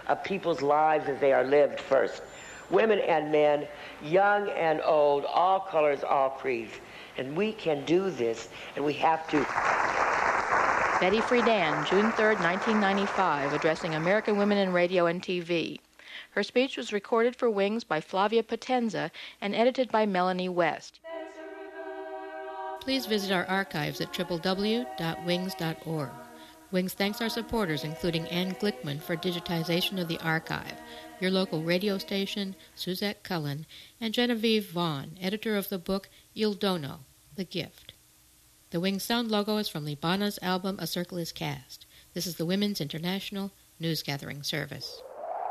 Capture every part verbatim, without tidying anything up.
of people's lives as they are lived first. Women and men, young and old, all colors, all creeds. And we can do this, and we have to. Betty Friedan, June third, nineteen ninety-five, addressing American women in radio and T V. Her speech was recorded for Wings by Flavia Potenza and edited by Melanie West. Please visit our archives at w w w dot wings dot org. Wings thanks our supporters, including Ann Glickman, for digitization of the archive, your local radio station, Suzette Cullen, and Genevieve Vaughn, editor of the book Il Dono, The Gift. The Wings sound logo is from Libana's album A Circle is Cast. This is the Women's International News Gathering Service.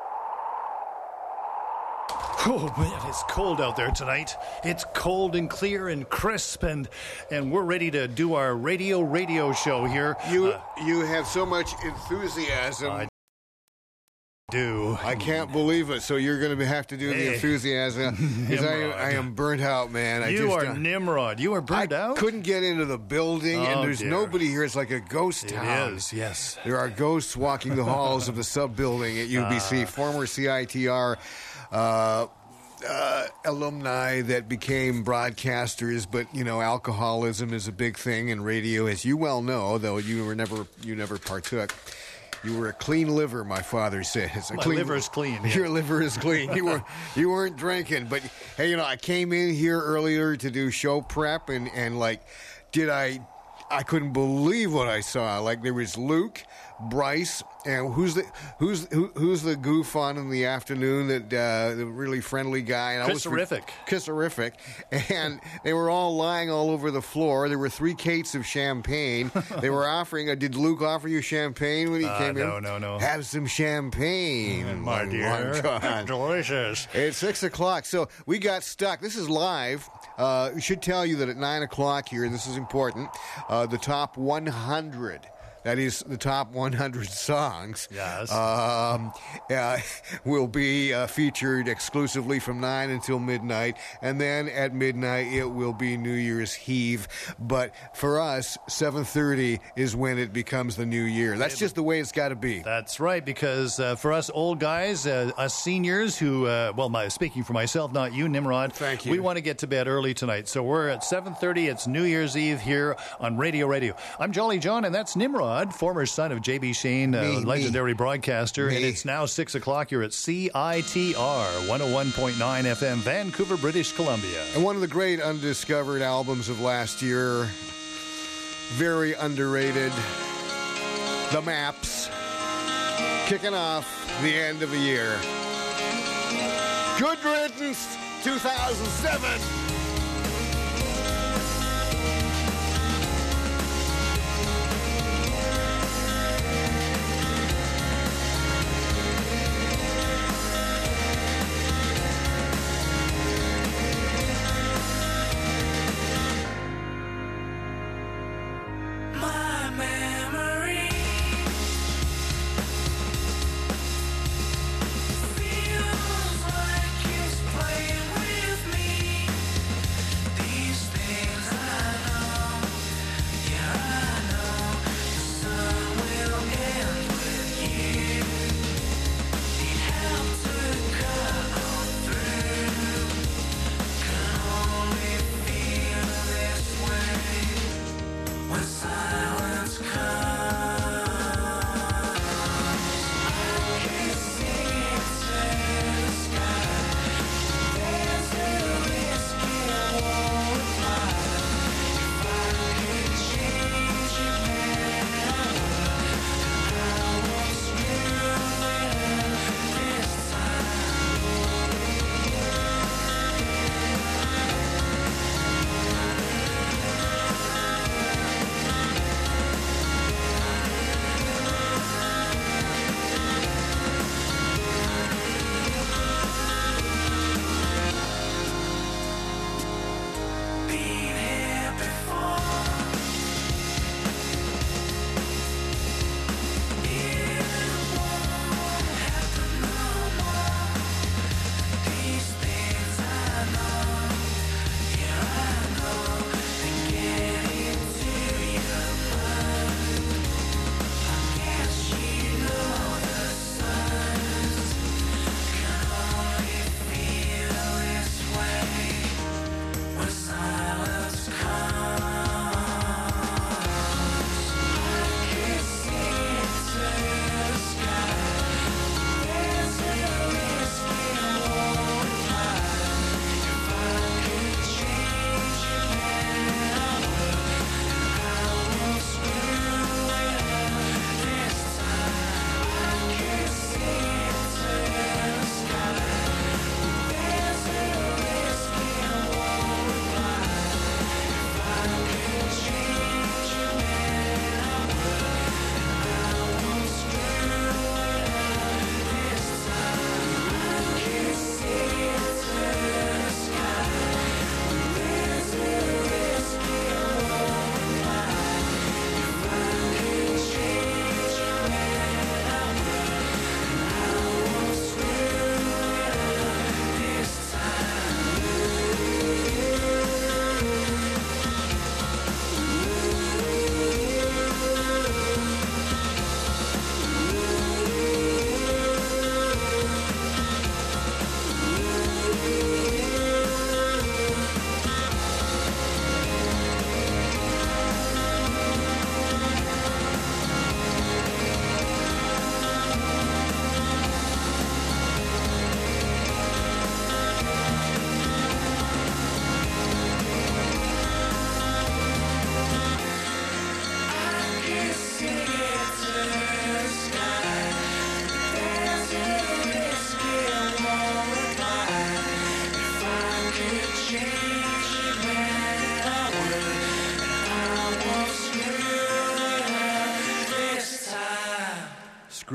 Oh, man, it's cold out there tonight. It's cold and clear and crisp, and and we're ready to do our radio radio show here. You uh, you have so much enthusiasm. I do. I can't believe it. So you're going to have to do Hey. the enthusiasm. 'Cause I, I am burnt out, man. I you just, are uh, Nimrod. You are burned I out? couldn't get into the building, Oh, and there's dear. nobody here. It's like a ghost It town. is, yes. There are ghosts walking the halls of the sub-building at U B C, Ah. former C I T R uh, uh, alumni that became broadcasters, but, you know, alcoholism is a big thing in radio, as you well know, though you were never you never partook. You were a clean liver, my father said. It's a My clean, liver is clean, yeah. Your liver is clean. You were you weren't drinking, but hey, you know, I came in here earlier to do show prep, and and like, did I? I couldn't believe what I saw. Like, there was Luke, Bryce, and who's the who's who, who's the goof on in the afternoon? That uh, the really friendly guy. And I was Chris-erific. Chris-erific. And they were all lying all over the floor. There were three cates of champagne. They were offering. Uh, did Luke offer you champagne when he Uh, came in? no, no, no. Have some champagne, My dear. long God. Delicious. It's six o'clock, so we got stuck. This is live. Uh, we should tell you that at nine o'clock here, and this is important, uh, the top one hundred. That is the top one hundred songs. Yes. Um, uh, will be uh, featured exclusively from nine until midnight. And then at midnight, it will be New Year's Eve. But for us, seven thirty is when it becomes the new year. That's just the way it's got to be. That's right, because uh, for us old guys, uh, us seniors who, uh, well, my, speaking for myself, not you, Nimrod. Thank you. We want to get to bed early tonight. So we're at seven thirty. It's New Year's Eve here on Radio Radio. I'm Jolly John, and that's Nimrod, former son of J B Shane, uh, Me, legendary me. broadcaster. Me. And it's now six o'clock. You're at C I T R one oh one point nine F M, Vancouver, British Columbia. And one of the great undiscovered albums of last year, very underrated, The Maps, kicking off the end of the year. Good riddance, two thousand seven. My memory feels like it's playing with me.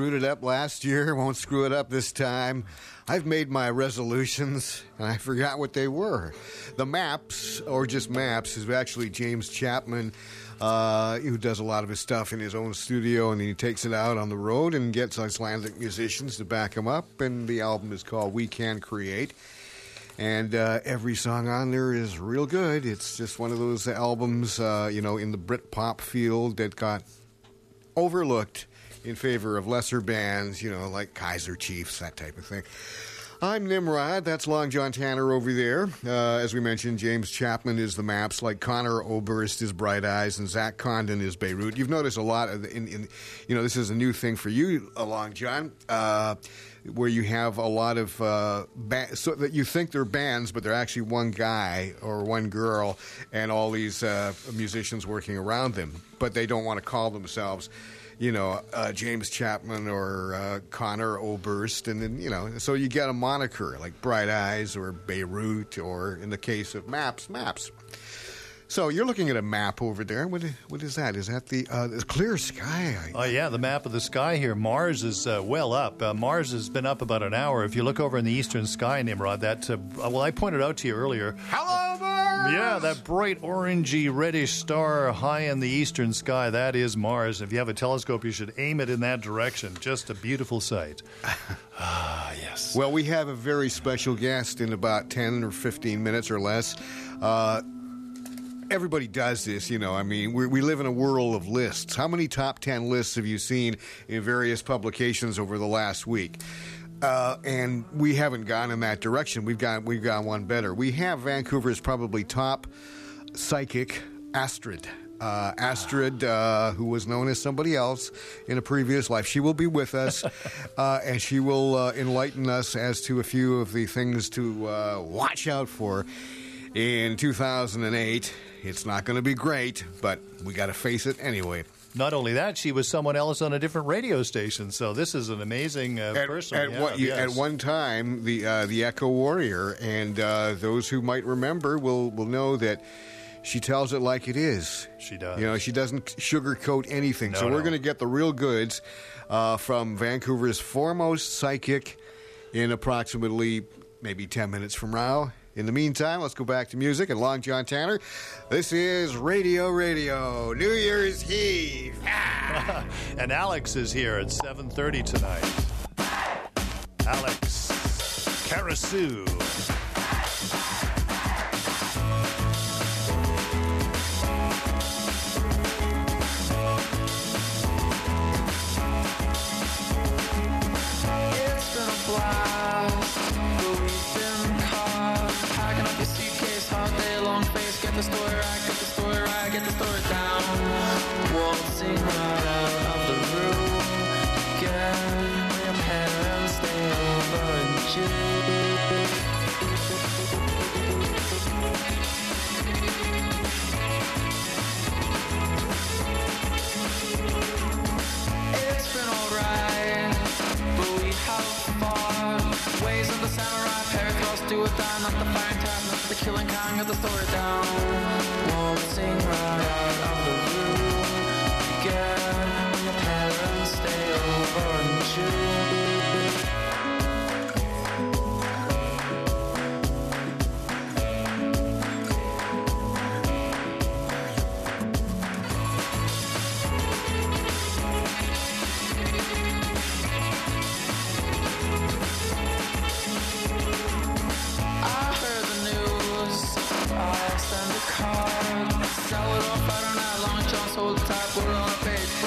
screwed it up last year, won't screw it up this time. I've made my resolutions, and I forgot what they were. The Maps, or just Maps, is actually James Chapman, uh, who does a lot of his stuff in his own studio, and he takes it out on the road and gets Icelandic musicians to back him up, and the album is called We Can Create. And uh, every song on there is real good. It's just one of those albums, uh, you know, in the Britpop field that got overlooked in favor of lesser bands, you know, like Kaiser Chiefs, that type of thing. I'm Nimrod. That's Long John Tanner over there. Uh, as we mentioned, James Chapman is the Maps, like Connor Oberst is Bright Eyes, and Zach Condon is Beirut. You've noticed a lot of, the, in, in, you know, this is a new thing for you, uh, Long John, uh, where you have a lot of, uh, ba- so that you think they're bands, but they're actually one guy or one girl, and all these uh, musicians working around them, but they don't want to call themselves, you know, uh, James Chapman or uh, Connor Oberst, and then, you know, so you get a moniker like Bright Eyes or Beirut, or in the case of Maps, Maps. So you're looking at a map over there. What, what is that? Is that the, uh, the clear sky? Oh, yeah, the map of the sky here. Mars is uh, well up. Uh, Mars has been up about an hour. If you look over in the eastern sky, Nimrod, that, uh, well, I pointed out to you earlier. Hello, Mars! Yeah, that bright orangey reddish star high in the eastern sky, that is Mars. If you have a telescope, you should aim it in that direction. Just a beautiful sight. Ah, yes. Well, we have a very special guest in about ten or fifteen minutes or less. Uh, Everybody does this, you know. I mean, we we live in a world of lists. How many top ten lists have you seen in various publications over the last week? Uh, and we haven't gone in that direction. We've got we've got one better. We have Vancouver's probably top psychic, Astrid. Uh, Astrid, uh, who was known as somebody else in a previous life. She will be with us, uh, and she will uh, enlighten us as to a few of the things to uh, watch out for in two thousand eight. It's not going to be great, but we got to face it anyway. Not only that, she was someone else on a different radio station. So this is an amazing uh, at, person. At, yeah, one, yes. at one time, the uh, the Echo Warrior, and uh, those who might remember will will know that she tells it like it is. She does. You know, she doesn't sugarcoat anything. No, so we're no. going to get the real goods uh, from Vancouver's foremost psychic in approximately maybe ten minutes from now. In the meantime, let's go back to music and Long John Tanner. This is Radio Radio, New Year's Eve. And Alex is here at seven thirty tonight. Alex Karasu. It's been a blast, but we've been caught packing up your suitcase all day long. Face, get the story right, get the story right, get the story down. Waltzing right out of the room, get your parents stay over in June. It's been alright, but we have fought ways of the samurai, paratross, do or die, not the firing tap, not the killing kind, get the story down. Waltzing right out of the room, get when your parents stay over in June. I heard the news, I send a card, sell it off, I don't know, Long John sold the type, put it on a page.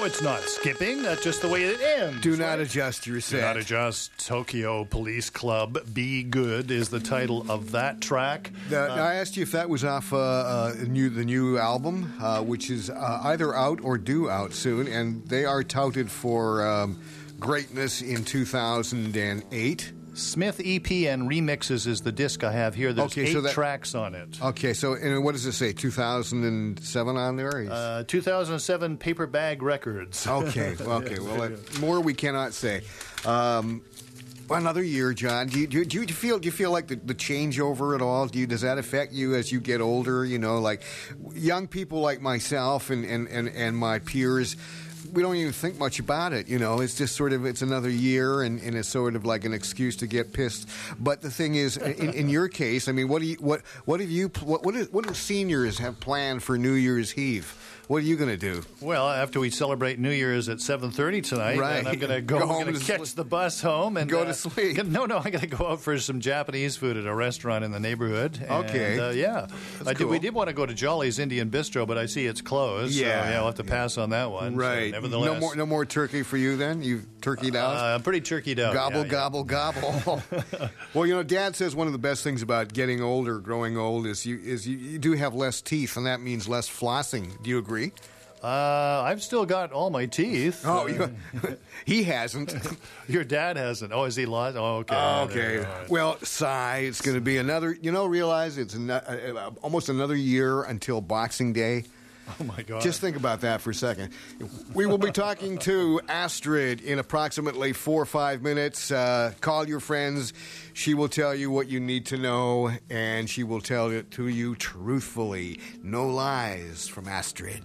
No, it's not skipping. That's just the way it ends. Do not right? adjust your Do set. not adjust. Tokyo Police Club, Be Good is the title of that track. Now, I asked you if that was off uh, uh, new, the new album, uh, which is uh, either out or due out soon, and they are touted for um, greatness in two thousand eight. Smith E P and Remixes is the disc I have here. There's Okay, eight so that- tracks on it. Okay, so and what does it say? two thousand seven on there? Uh, two thousand seven Paper Bag Records. Okay, okay. Well, uh, more we cannot say. Um, another year, John. Do you, do you, do you feel do you feel like the, the changeover at all? Do you, does that affect you as you get older? You know, like young people like myself and, and, and, and my peers. We don't even think much about it, you know. It's just sort of, it's another year, and, and it's sort of like an excuse to get pissed. But the thing is, in, in your case, I mean, what do you, what, what have you, what, what, is, what do seniors have planned for New Year's Eve? What are you going to do? Well, after we celebrate New Year's at seven thirty tonight, Right. and I'm going to go, Go I'm home going to to catch sleep. the bus home and Go uh, to sleep. gonna- No, no, I'm going to go out for some Japanese food at a restaurant in the neighborhood. And, Okay. uh, yeah, I did, we cool. did want to go to Jolly's Indian Bistro, but I see it's closed. Yeah. so, yeah, we'll have to pass on that one. So, Right. nevertheless, no more, no more turkey for you then? You've turkeyed out? Uh, I'm pretty turkeyed out. Gobble, yeah, yeah. gobble, gobble. Well, you know, Dad says one of the best things about getting older, growing old, is you is you, you do have less teeth, and that means less flossing. Do you agree? Uh, I've still got all my teeth. Oh, Uh, you, he hasn't. your dad hasn't. Oh, is he lost? Oh, okay. Okay. There you go. Well, sigh. It's going to be another. You know, realize it's an, uh, almost another year until Boxing Day. Oh, my God. Just think about that for a second. We will be talking to Astrid in approximately four or five minutes. Uh, call your friends. She will tell you what you need to know, and she will tell it to you truthfully. No lies from Astrid.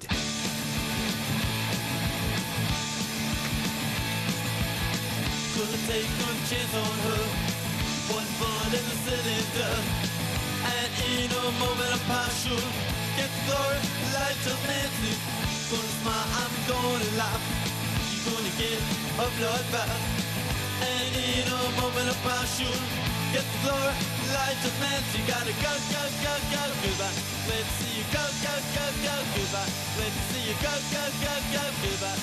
Gonna take a chance on her. One bullet in the cylinder, and in a moment of passion, get the glory, light of Nancy. Gonna smile, I'm gonna laugh. You're gonna get a bloodbath, and in a moment of passion, get the glory, light of Nancy. Gotta go, go, go, go, goodbye. Let's see you go, go, go, go, goodbye. Let's see you go, go, go, go, goodbye.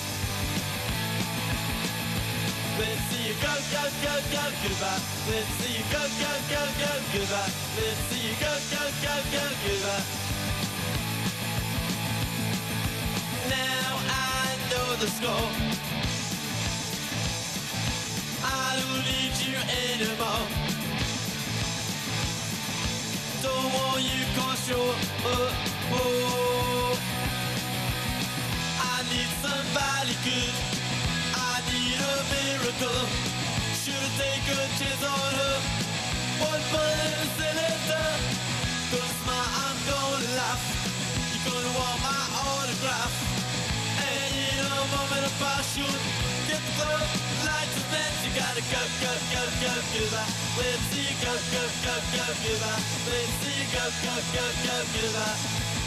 Let's see you go, go, go, go, goodbye. Let's see you go, go, go, go, goodbye. Let's see you go, go, go, go, goodbye. Now I know the score. I don't need you anymore. Don't want you cause you're uh, oh. I need somebody good. I need a miracle. Should take a chance on her. One bullet in the cylinder. Gonna smile, I'm gonna laugh. You're gonna want my autograph. And in a moment of passion, get the glow, lights and then you gotta go, go, go, go, goodbye. Let's see you go, go, go, go, goodbye. Let's see you go, go, go, go, goodbye.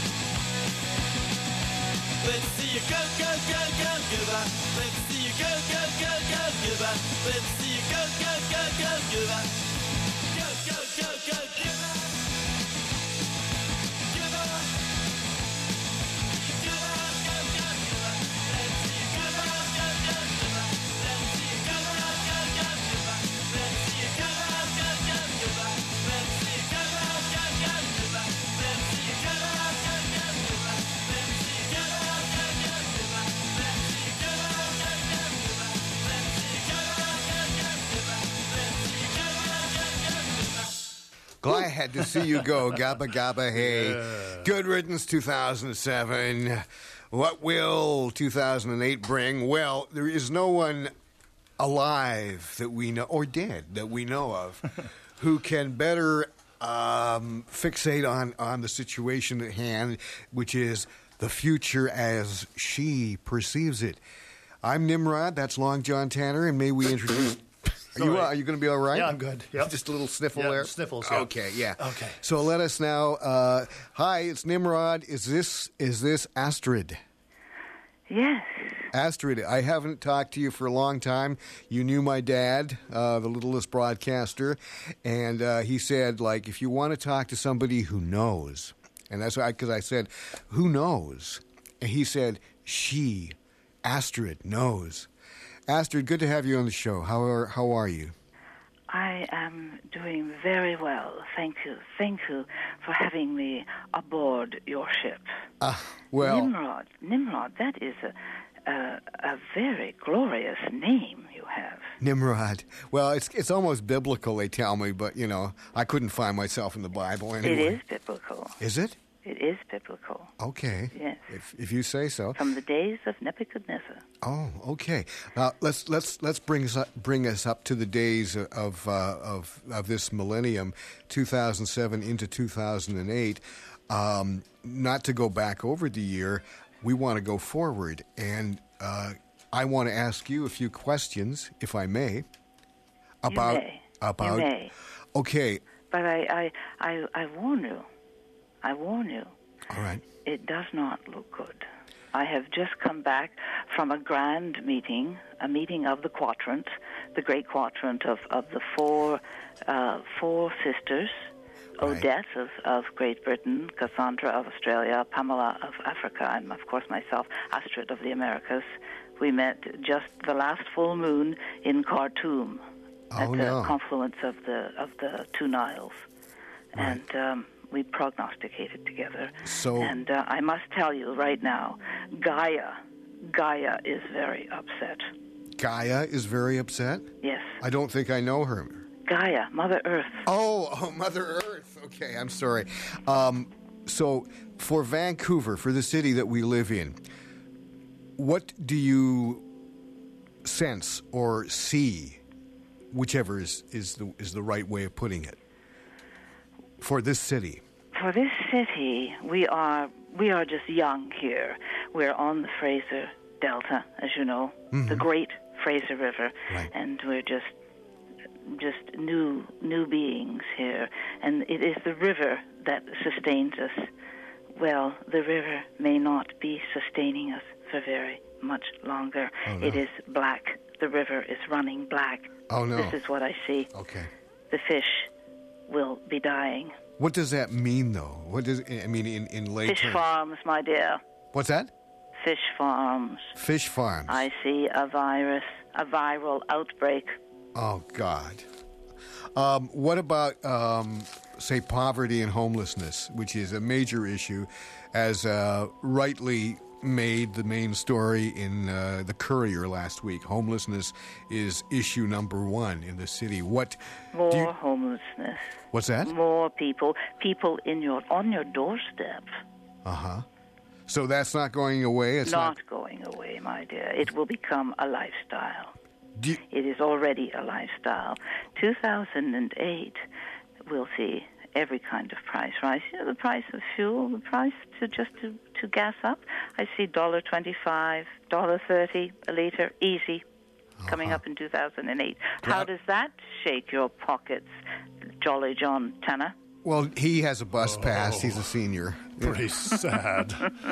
Let's see you go, go, go, go, goodbye. Let's see you go, go, go, go, goodbye. Let's see you go, go, go, go, goodbye. Go, go, go, go, goodbye. Goodbye. Goodbye, go, go, goodbye. Let's see you go, go, go, go, goodbye. Let's see you go, go, go, go, goodbye. Let's see you go, go, go, go, goodbye. Let's see you go, go, go, go, goodbye. Let's see you go, go, go, go, goodbye. Let's see you go, go, go, go, goodbye. Let's see you go, go, go, go, goodbye. Let's see you go, go, go, go, goodbye. Let's see you go, go, go, go, goodbye. Glad to see you go. Gabba, gabba, hey. Good riddance, two thousand seven. What will two thousand eight bring? Well, there is no one alive that we know, or dead that we know of, who can better um, fixate on, on the situation at hand, which is the future as she perceives it. I'm Nimrod. That's Long John Tanner, and may we introduce... Are you, uh, are you going to be all right? Yeah, I'm good. Yep. Just a little sniffle Yeah, there? sniffles, yeah. Okay, yeah. Okay. So let us now... Uh, hi, it's Nimrod. Is this is this Astrid? Yes. Astrid, I haven't talked to you for a long time. You knew my dad, uh, the littlest broadcaster, and uh, he said, like, if you want to talk to somebody who knows, and that's why, because I said, who knows? And he said, she, Astrid knows. Astrid, good to have you on the show. How are, how are you? I am doing very well. Thank you. Thank you for having me aboard your ship. Uh, well, Nimrod. Nimrod, that is a, a, a very glorious name you have. Nimrod. Well, it's it's almost biblical, they tell me, but, you know, I couldn't find myself in the Bible anyway. It is biblical. Is it? It is biblical. Okay. Yes. If if you say so. From the days of Nebuchadnezzar. Oh, okay. Now let's let's let's bring us up, bring us up to the days of uh, of of this millennium, two thousand seven into two thousand eight. Um, not to go back over the year, we want to go forward, and uh, I want to ask you a few questions, if I may. About you may. about. You may. Okay. But I, I I I warn you. I warn you. All right. It does not look good. I have just come back from a grand meeting, a meeting of the quadrant, the great quadrant of, of the four uh, four sisters, Right. Odette of, of Great Britain, Cassandra of Australia, Pamela of Africa, and of course myself, Astrid of the Americas. We met just the last full moon in Khartoum Oh, at the no. confluence of the of the two Niles, Right. and um, we prognosticated together. So- and uh, I must tell you right now, Gaia, Gaia is very upset. Gaia is very upset. Yes, I don't think I know her. Gaia, Mother Earth. Oh, oh, Mother Earth. Okay, I'm sorry. Um, so, for Vancouver, for the city that we live in, what do you sense or see, whichever is, is the is the right way of putting it, for this city? For this city, we are we are just young here. We're on the Fraser Delta, as you know, the Great Fraser River, Right. and we're just just new new beings here. And it is the river that sustains us. Well, the river may not be sustaining us for very much longer. Oh, no. It is black. The river is running black. Oh, no. This is what I see. Okay. The fish will be dying. What does that mean, though? What does I mean in in lay Fish terms? farms, my dear. What's that? Fish farms. Fish farms. I see a virus, a viral outbreak. Oh, God. Um, what about, um, say, poverty and homelessness, which is a major issue, as uh, rightly made the main story in uh, the Courier last week? Homelessness is issue number one in the city. What More do you, homelessness. what's that? More people. People in your on your doorstep. Uh huh. So that's not going away. It's not, going away, my dear. It will become a lifestyle. Do you, It is already a lifestyle. two thousand eight, we'll see every kind of price rise. You know, the price of fuel, the price to just to, to gas up. I see one dollar twenty-five, one dollar thirty a liter, easy, coming up in two thousand eight. How Yeah. does that shake your pockets, Jolly John Tanner? well, he has a bus pass. He's a senior. Pretty sad.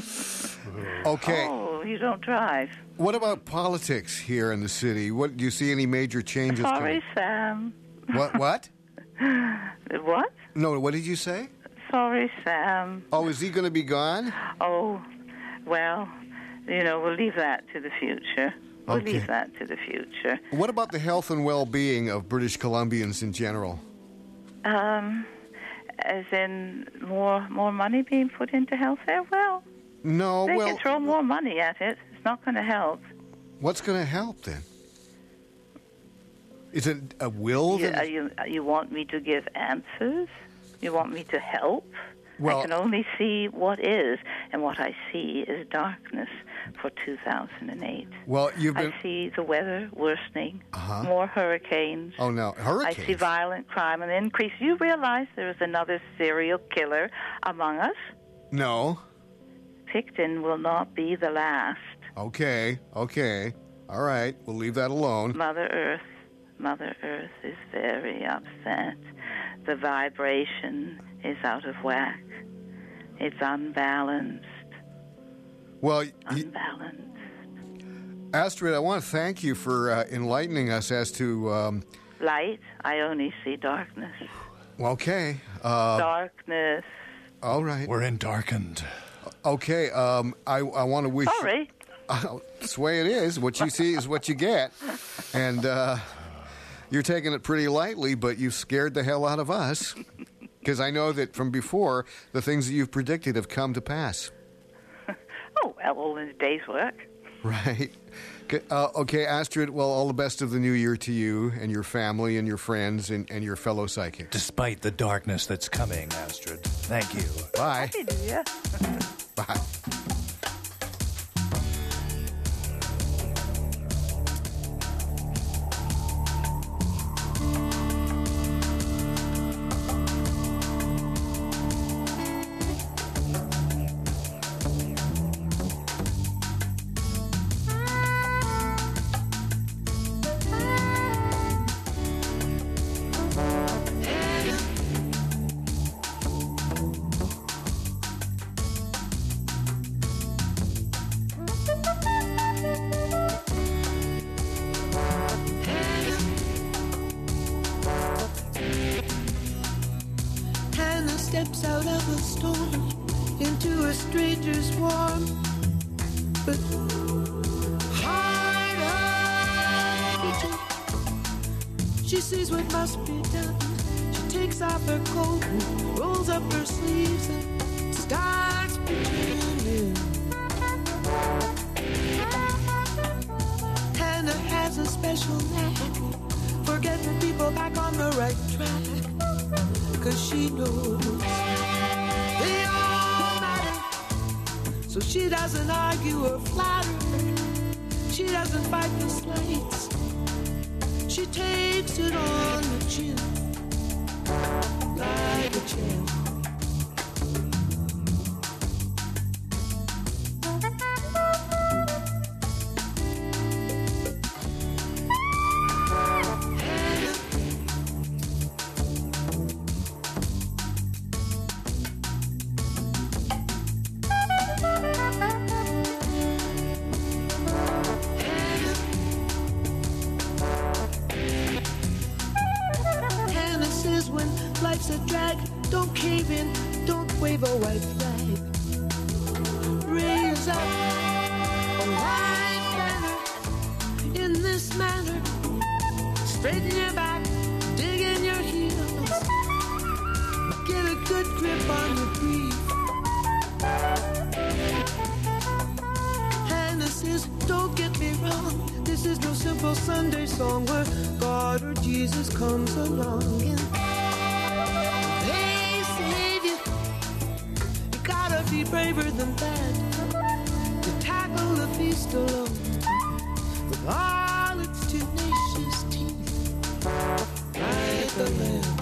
Okay. Oh, you don't drive. What about politics here in the city? What do you see any major changes Sorry, coming? Sam. What? What? What? No. What did you say? Sorry, Sam. Oh, is he going to be gone? Oh, well, you know, we'll leave that to the future. We'll Okay. leave that to the future. What about the health and well-being of British Columbians in general? Um, as in more more money being put into health there? Well, No. they well, can throw more money at it. It's not going to help. what's going to help then? Is it a will? You, that- uh, you, uh, you want me to give answers? You want me to help? Well- I can only see what is, and what I see is darkness for two thousand eight. well, you've been. I see the weather worsening, Uh-huh. more hurricanes. Oh no, I hurricanes. see violent crime and increase. You realize there is another serial killer among us? No. Picton will not be the last. Okay. Okay. All right. We'll leave that alone. Mother Earth, Mother Earth is very upset. The vibration is out of whack. It's unbalanced. Well, y- Unbalanced. Astrid, I want to thank you for uh, enlightening us as to. Um, Light, I only see darkness. well, okay. Uh, Darkness. all right. We're in darkened. Okay. Um, I I want to wish. Sorry. Uh, that's the way it is. What you see is what you get. And uh, you're taking it pretty lightly, but you scared the hell out of us. Because I know that from before, the things that you've predicted have come to pass. Oh, well, all in a day's work. Right. Okay, uh, okay, Astrid, well, all the best of the new year to you and your family and your friends and, and your fellow psychics. Despite the darkness that's coming, Astrid. Thank you. Bye. Happy New Year. Bye. Steps out of a storm into a stranger's warm but heart of. She sees what must be done. She takes off her coat and rolls up her sleeves and starts pretending. Hannah has a special knack for getting people back on the right track. Cause she knows they all matter. So she doesn't argue or flatter. She doesn't fight the slights. She takes it on the chin like a champ. Life's a drag, don't cave in, don't wave a white flag. Raise up a white banner in this manner. Straighten your back, dig in your heels. Get a good grip on your grief. Hannah says, don't get me wrong, this is no simple Sunday song where God or Jesus comes along and be braver than that to tackle the beast alone with all its tenacious teeth like a lamb.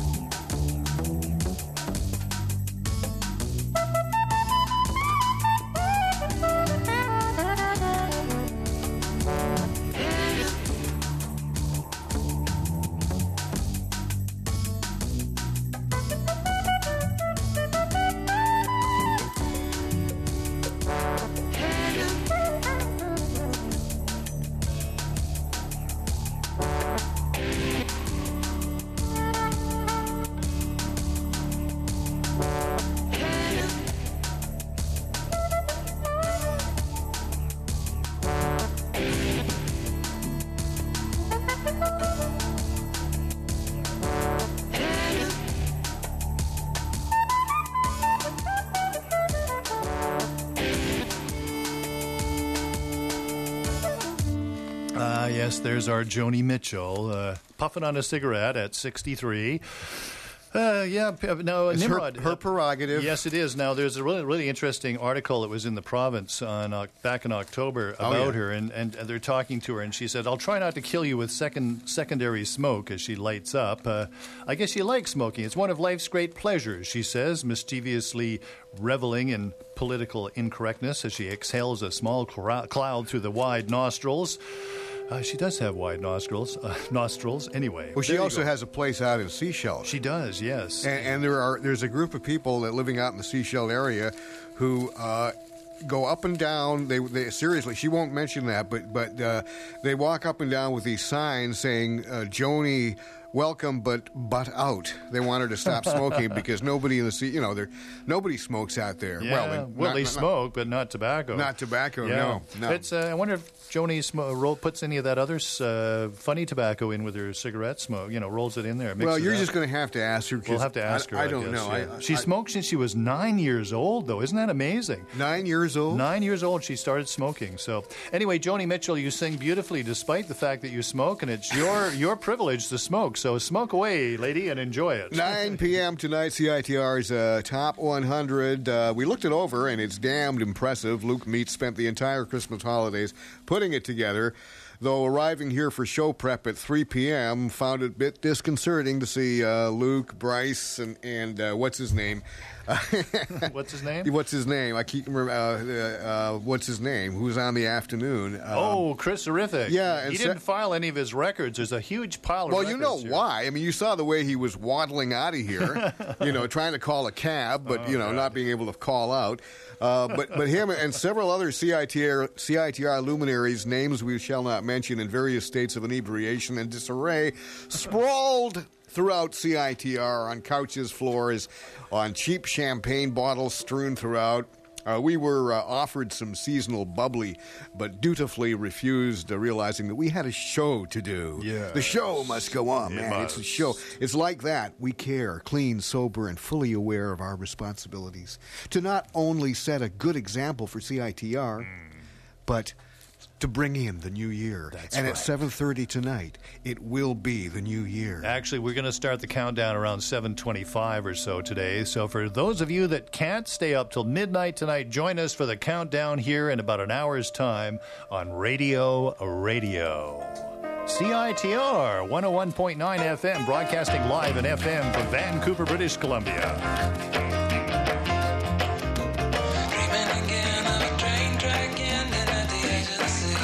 Yes, there's our Joni Mitchell, uh, puffing on a cigarette at sixty-three. Uh, yeah, no, it's Nimrod. Her, her prerogative. Yes, it is. Now, there's a really, really interesting article that was in the Province on uh, back in October about oh, yeah. her, and, and they're talking to her, and she said, "I'll try not to kill you with second secondary smoke," as she lights up. Uh, I guess you like smoking. It's one of life's great pleasures, she says, mischievously reveling in political incorrectness as she exhales a small cl- cloud through the wide nostrils. Uh, she does have wide nostrils. Uh, nostrils, anyway. Well, she also has a place out in Seychelles. She does, yes. And, and there are there's a group of people that living out in the Seychelles area who uh, go up and down. They, they seriously, she won't mention that, but but uh, they walk up and down with these signs saying uh, Joni welcome, but butt out. They want her to stop smoking because nobody in the sea, you know, there nobody smokes out there. Yeah, well, well, not, they not, smoke, but not tobacco. Not tobacco. Yeah. No, no. It's, uh, I wonder if Joni sm- roll, puts any of that other uh, funny tobacco in with her cigarette smoke. You know, rolls it in there. Well, you're up. just going to have to ask her. We'll have to ask I, her. I, I don't guess, know. yeah. I, she I, smoked since she was nine years old, though. Isn't that amazing? Nine years old. Nine years old, she started smoking. So, anyway, Joni Mitchell, you sing beautifully, despite the fact that you smoke, and it's your your privilege to smoke. So, smoke away, lady, and enjoy it. nine p.m. tonight, C I T R's uh, Top one hundred. Uh, we looked it over, and it's damned impressive. Luke Meats spent the entire Christmas holidays putting it together. Though arriving here for show prep at three p.m., found it a bit disconcerting to see uh, Luke, Bryce, and, and uh, what's his name? What's his name? What's his name? I keep remember. Uh, uh, what's his name? Who's on the afternoon? Um, oh, Chris Horrific. Yeah, and he se- didn't file any of his records. There's a huge pile of well, records you know here. why? I mean, you saw the way he was waddling out of here. you know, trying to call a cab, but Oh, you know, God. not being able to call out. Uh, but but him and several other C I T R, C I T R luminaries, names we shall not mention, in various states of inebriation and disarray, sprawled throughout C I T R on couches, floors, on cheap champagne bottles strewn throughout. Uh, we were uh, offered some seasonal bubbly, but dutifully refused, uh, realizing that we had a show to do. Yes. The show must go on, It man. must. It's a show. It's like that. We care, clean, sober, and fully aware of our responsibilities to not only set a good example for C I T R, Mm. but to bring in the new year. That's and right. at seven thirty tonight, it will be the new year. Actually, we're going to start the countdown around seven twenty-five or so today. So for those of you that can't stay up till midnight tonight, join us for the countdown here in about an hour's time on Radio Radio. C I T R one oh one point nine F M, broadcasting live in F M from Vancouver, British Columbia. Dreaming again of a train track ending at the edge of the city.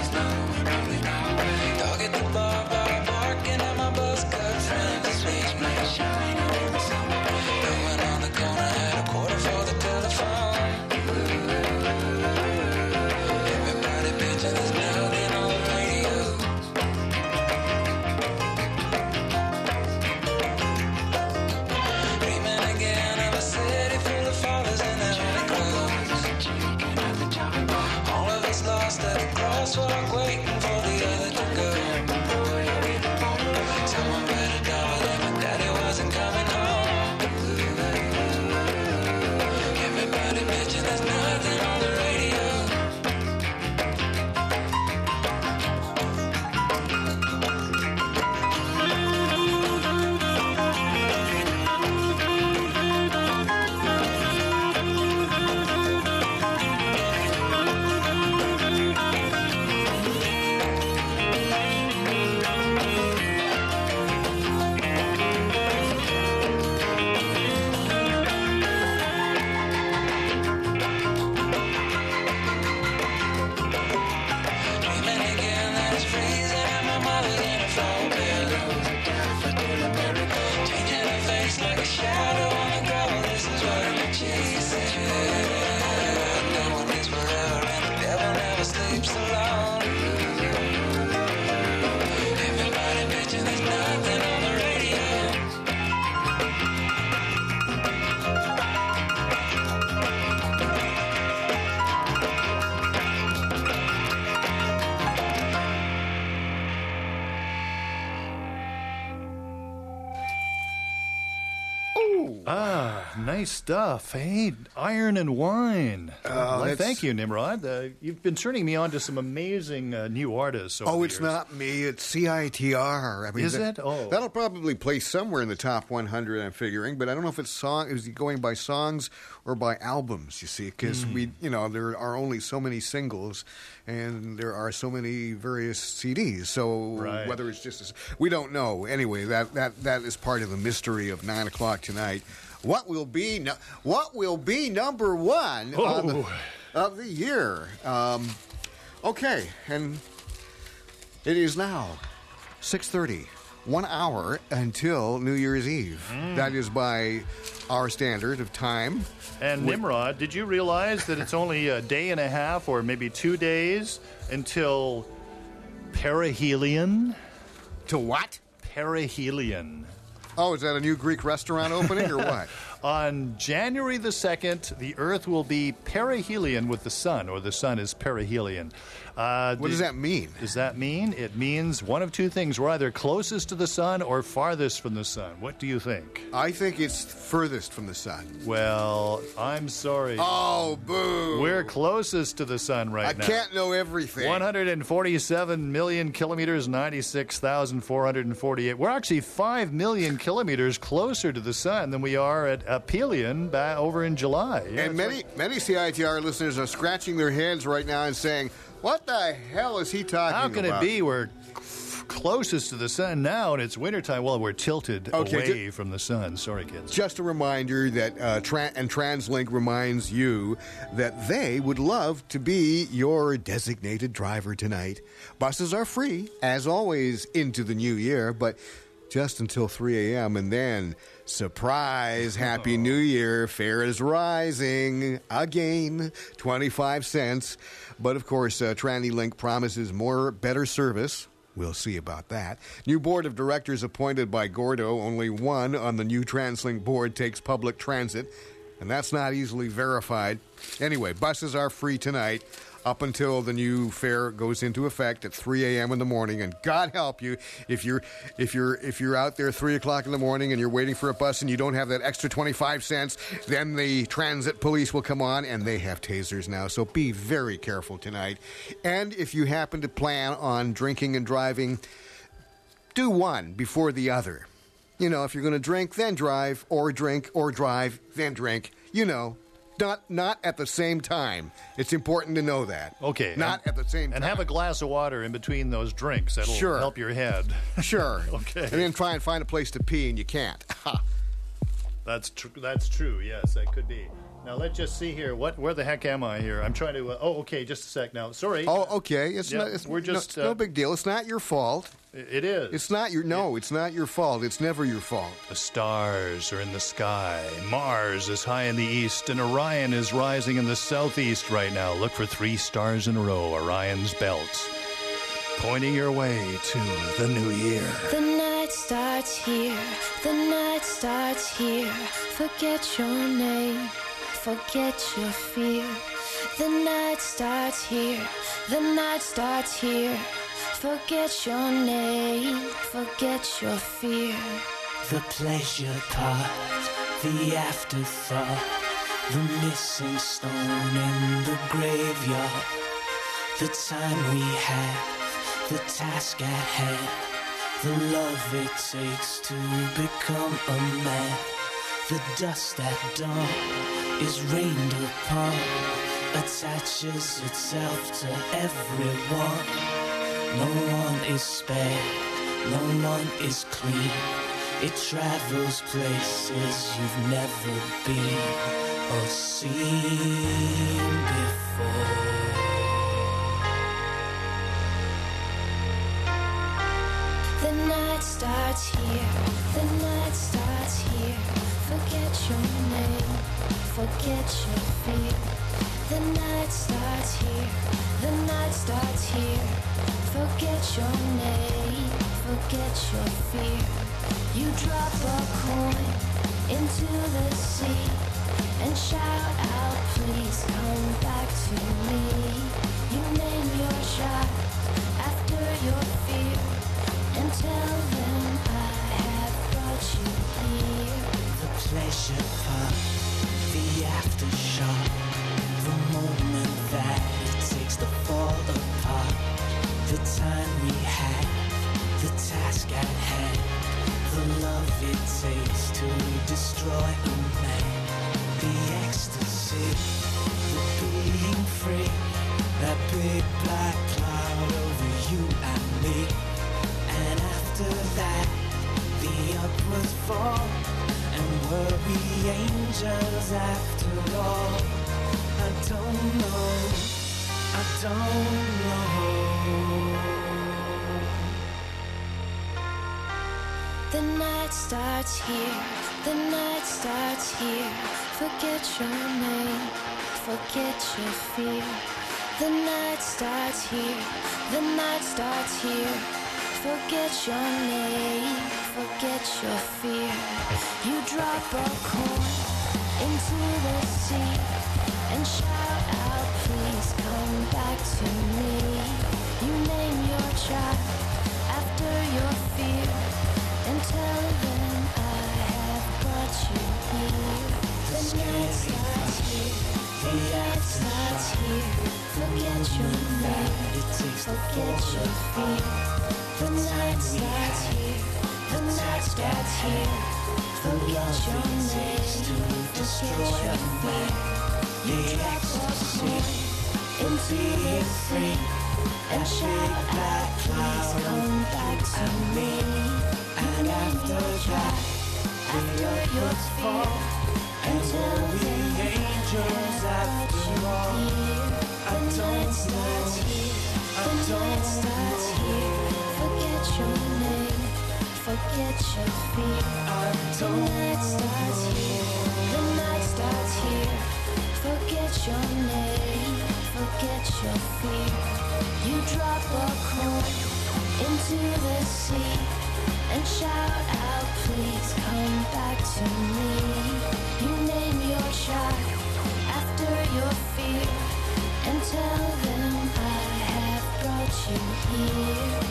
Dog at the bar, bar barking at my bus cut friend to speech me. No one on the corner had a quarter for the telephone. Everybody bitching, there's nothing on the radio. Dreaming again of a city full of fathers in their only clothes. All of us lost at the crosswalk, waiting for the other to go. Someone better tell me that my daddy wasn't coming home. Everybody bitching, there's nothing on the radio. Dreaming again that it's freezing and my mother's in a phone bill. Changing her face like a shadow on the gravel. This is what she said. No one lives forever and the devil never sleeps alone. Everybody bitching, there's nothing on the radio. Ah, nice stuff. Hey, Iron and Wine. Uh, well, that's- thank you, Nimrod. Uh, you've been turning me on to some amazing uh, new artists. Over Oh, the it's years. not me. It's C I T R. I mean, Is that- it? Oh. That'll probably play somewhere in the top one hundred, I'm figuring, but I don't know if it's song. Is it going by songs or by albums, you see? Because Hmm. we, you know, there are only so many singles and there are so many various C Ds. So Right. whether it's just, we don't know. Anyway, that, that, that is part of the mystery of nine o'clock tonight. What will be, no, what will be number one on the, Oh. of the year? Um, okay, and it is now six thirty, one hour until New Year's Eve. That is by our standard of time. And Nimrod, did you realize that it's only a day and a half or maybe two days until perihelion? To what? perihelion. Oh, is that a new Greek restaurant opening or what? On January the second, the Earth will be perihelion with the Sun, or the Sun is perihelion. Uh, what does that mean? Does that mean? It means one of two things. We're either closest to the Sun or farthest from the Sun. What do you think? I think it's furthest from the Sun. Well, I'm sorry. Oh, boo. We're closest to the Sun right I now. I can't know everything. one hundred forty-seven million kilometers, ninety-six thousand four hundred forty-eight. We're actually five million kilometers closer to the Sun than we are at aphelion back over in July. Yeah, and many, right. many C I T R listeners are scratching their heads right now and saying, what the hell is he talking about? How can about? it be we're closest to the Sun now and it's wintertime? Well, we're tilted okay, away ju- from the Sun. Sorry, kids. Just a reminder that, uh, tra- and TransLink reminds you that they would love to be your designated driver tonight. Buses are free, as always, into the new year, but just until three a.m. and then, surprise, Happy New Year, fare is rising again, twenty-five cents. But of course, uh, TransLink promises more, better service. We'll see about that. New board of directors appointed by Gordo. Only one on the new TransLink board takes public transit, and that's not easily verified. Anyway, buses are free tonight up until the new fare goes into effect at three a.m. in the morning. And God help you if you're if you're if you're out there three o'clock in the morning and you're waiting for a bus and you don't have that extra twenty-five cents. Then the transit police will come on, and they have tasers now. So be very careful tonight. And if you happen to plan on drinking and driving, do one before the other. You know, if you're going to drink, then drive, or drink, or drive, then drink. You know. Not not at the same time. It's important to know that. Okay. Not and, at the same time. And have a glass of water in between those drinks. That'll sure. help your head. Sure. Okay. And then try and find a place to pee, and you can't. That's true. That's true. Yes, that could be. Now let's just see here. What? Where the heck am I here? I'm trying to. Uh, oh, okay. Just a sec. Now, sorry. Oh, okay. It's yeah, not. It's, we're just. no, Uh, no big deal. It's not your fault. It is. It's not your. No, it's not your fault. It's never your fault. The stars are in the sky. Mars is high in the east, and Orion is rising in the southeast right now. Look for three stars in a row. Orion's belt, pointing your way to the new year. The night starts here. The night starts here. Forget your name. Forget your fear. The night starts here. The night starts here. Forget your name. Forget your fear. The pleasure part, the afterthought, the missing stone in the graveyard. The time we have, the task at hand, the love it takes to become a man. The dust at dawn is rained upon, attaches itself to everyone. No one is spared, no one is clean. It travels places you've never been or seen before. The night starts here, the night starts here. Forget your name, forget your fear. The night starts here, the night starts here. Forget your name, forget your fear. You drop a coin into the sea and shout out, please come back to me. You name your shot after your fear and tell them I have brought you here. The pleasure part, the aftershock, the moment that it takes to fall apart. The time we have, the task at hand, the love it takes to destroy a man. The ecstasy, the being free, that big black cloud over you and me. And after that, the upward fall, and were we angels after all? I don't know, I don't know. The night starts here, the night starts here. Forget your name, forget your fear. The night starts here, the night starts here. Forget your name, forget your fear. You drop a coin into the sea and shout out, please come back to me. You name your child after your fear and tell them I have brought you here. The night starts here, the night starts here. Forget your name, forget your fear. The night starts here, the night starts here. Forget your name, forget your fear. You drop a coin into the sea and shout out, please come back to me. And after that, after your fear, and tell the angels after all. The night starts here, the night starts here. Forget your name, forget your fear. The night starts here, the night starts here. Forget your name, forget your fear. You drop a coin into the sea and shout out, please come back to me. You name your child after your fear and tell them I have brought you here.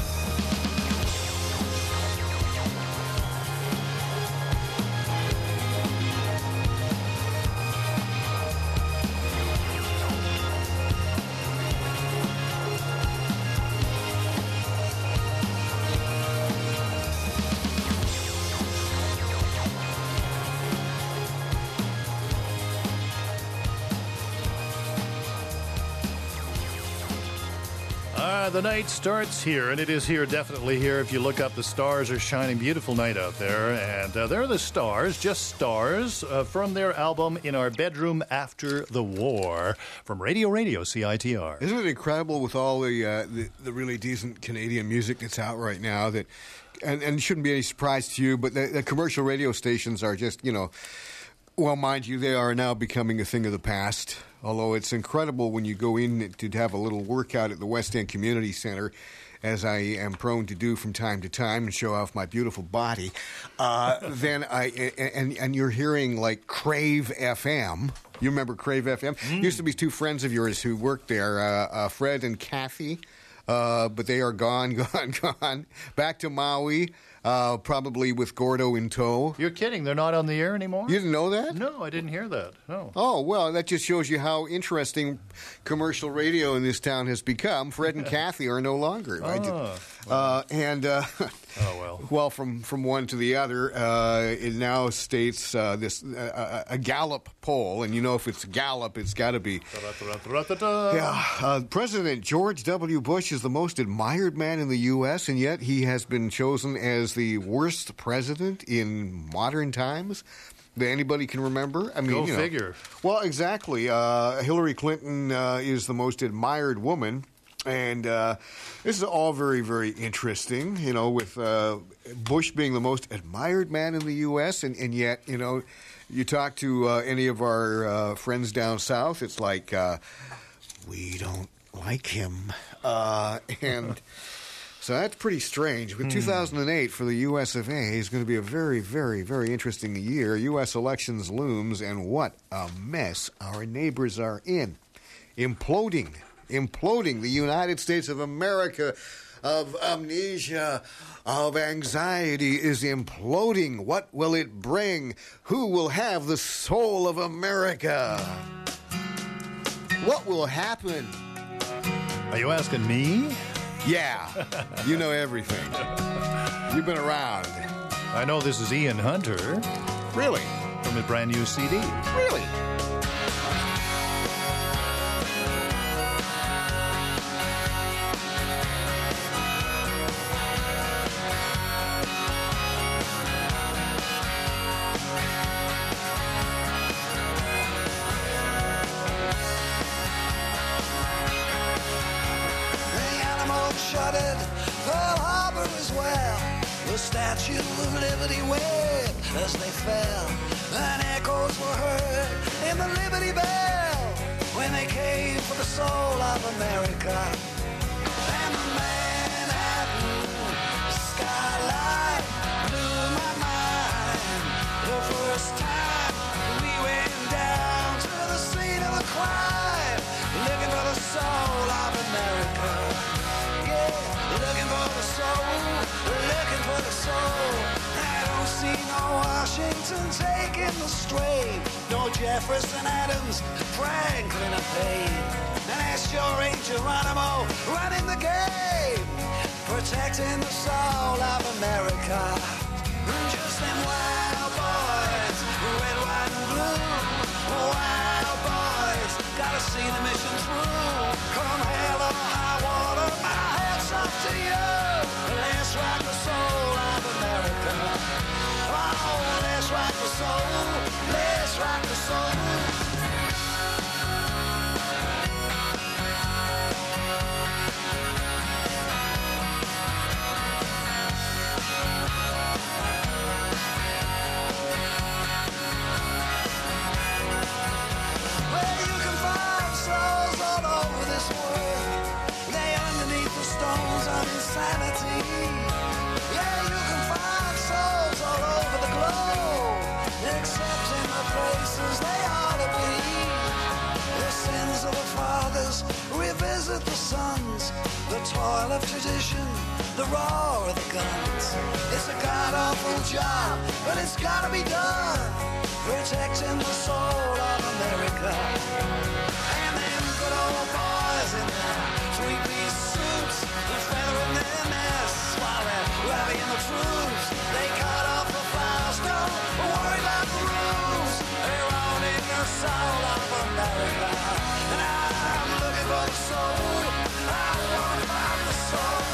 The night starts here, and it is here, definitely here. If you look up, the stars are shining. Beautiful night out there. And uh, there are the stars, just stars, uh, from their album In Our Bedroom After the War, from Radio Radio, C I T R. Isn't it incredible with all the, uh, the the really decent Canadian music that's out right now that, and, and it shouldn't be any surprise to you, but the, the commercial radio stations are just, you know, well, mind you, they are now becoming a thing of the past. Although it's incredible when you go in to have a little workout at the West End Community Center, as I am prone to do from time to time and show off my beautiful body, uh, then I and and you're hearing like Crave F M. You remember Crave F M? Mm. Used to be two friends of yours who worked there, uh, uh, Fred and Kathy, uh, but they are gone, gone, gone. Back to Maui. Uh, probably with Gordo in tow. You're kidding. They're not on the air anymore? You didn't know that? No, I didn't hear that. No. Oh, well, that just shows you how interesting commercial radio in this town has become. Fred and Kathy are no longer. Oh, well. uh, and, uh, oh, well. Well, from, from one to the other, uh, it now states uh, this uh, a Gallup poll, and you know if it's Gallup, it's got to be. Yeah. Uh, President George W. Bush is the most admired man in the U S, and yet he has been chosen as the worst president in modern times that anybody can remember. I mean, Go you know, figure. Well, exactly. Uh, Hillary Clinton uh, is the most admired woman. And uh, this is all very, very interesting, you know, with uh, Bush being the most admired man in the U S, and, and yet, you know, you talk to uh, any of our uh, friends down south, it's like, uh, we don't like him. Uh, and so that's pretty strange. With two thousand eight for the U S of A is going to be a very, very, very interesting year. U S elections looms, and what a mess our neighbors are in. Imploding. Imploding. The United States of America of amnesia, of anxiety is imploding. What will it bring? Who will have the soul of America? What will happen? Are you asking me? Yeah. You know everything. You've been around. I know this is Ian Hunter. Really? From a brand new C D. Really? Statue of Liberty wept as they fell, and echoes were heard in the Liberty Bell when they came for the soul of America. And the Manhattan first time we went down to the scene of a crime, looking for the soul of America. Yeah, looking for the soul, looking for the soul. I don't see no Washington taking the strain, no Jefferson, Adams, Franklin, or Payne. And that's your ain't Geronimo running the game, protecting the soul of America. Just them wild boys, red, white, and blue. Wild boys, gotta see the mission through. Come hell or high water, my hat's off to you. Let's rock the soul of America. Oh, let's rock the soul, let's rock the soul. Insanity. Yeah, you can find souls all over the globe, except in the places they ought to be. The sins of the fathers revisit the sons, the toil of tradition, the roar of the guns. It's a god-awful job, but it's gotta be done, protecting the soul of America. And them good old boys in their three-piece suits, feathering their nests while they're rallying the troops. They cut off the flowers, don't worry about the rules. They're owning the soul of America. And I'm looking for the soul. I want to find the soul.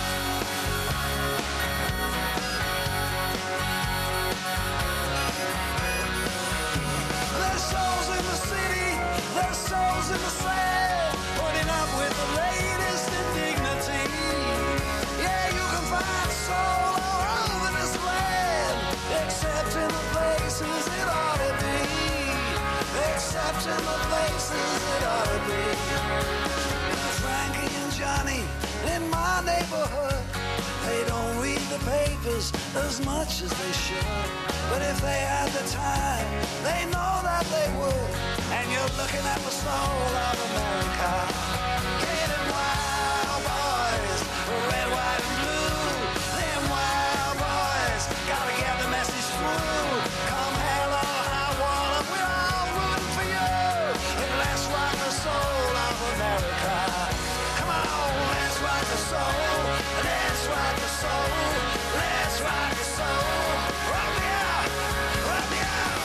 There's souls in the city, there's souls in the sand, putting up with the latest indignity. Yeah, you can find soul all over this land, except in the places it ought to be. Except in the places it ought to be. Frankie and Johnny in my neighborhood, they don't read the papers as much as they should. But if they had the time, they know that they would. And you're looking at the soul of America. Get it, wild boys, red, white, and blue. Them wild boys gotta get the message through. Come hell or high water, we're all rooting for you. And let's rock the soul of America. Come on, let's rock the soul. Let's rock the soul. Let's rock the soul. Rock me out, rock me out.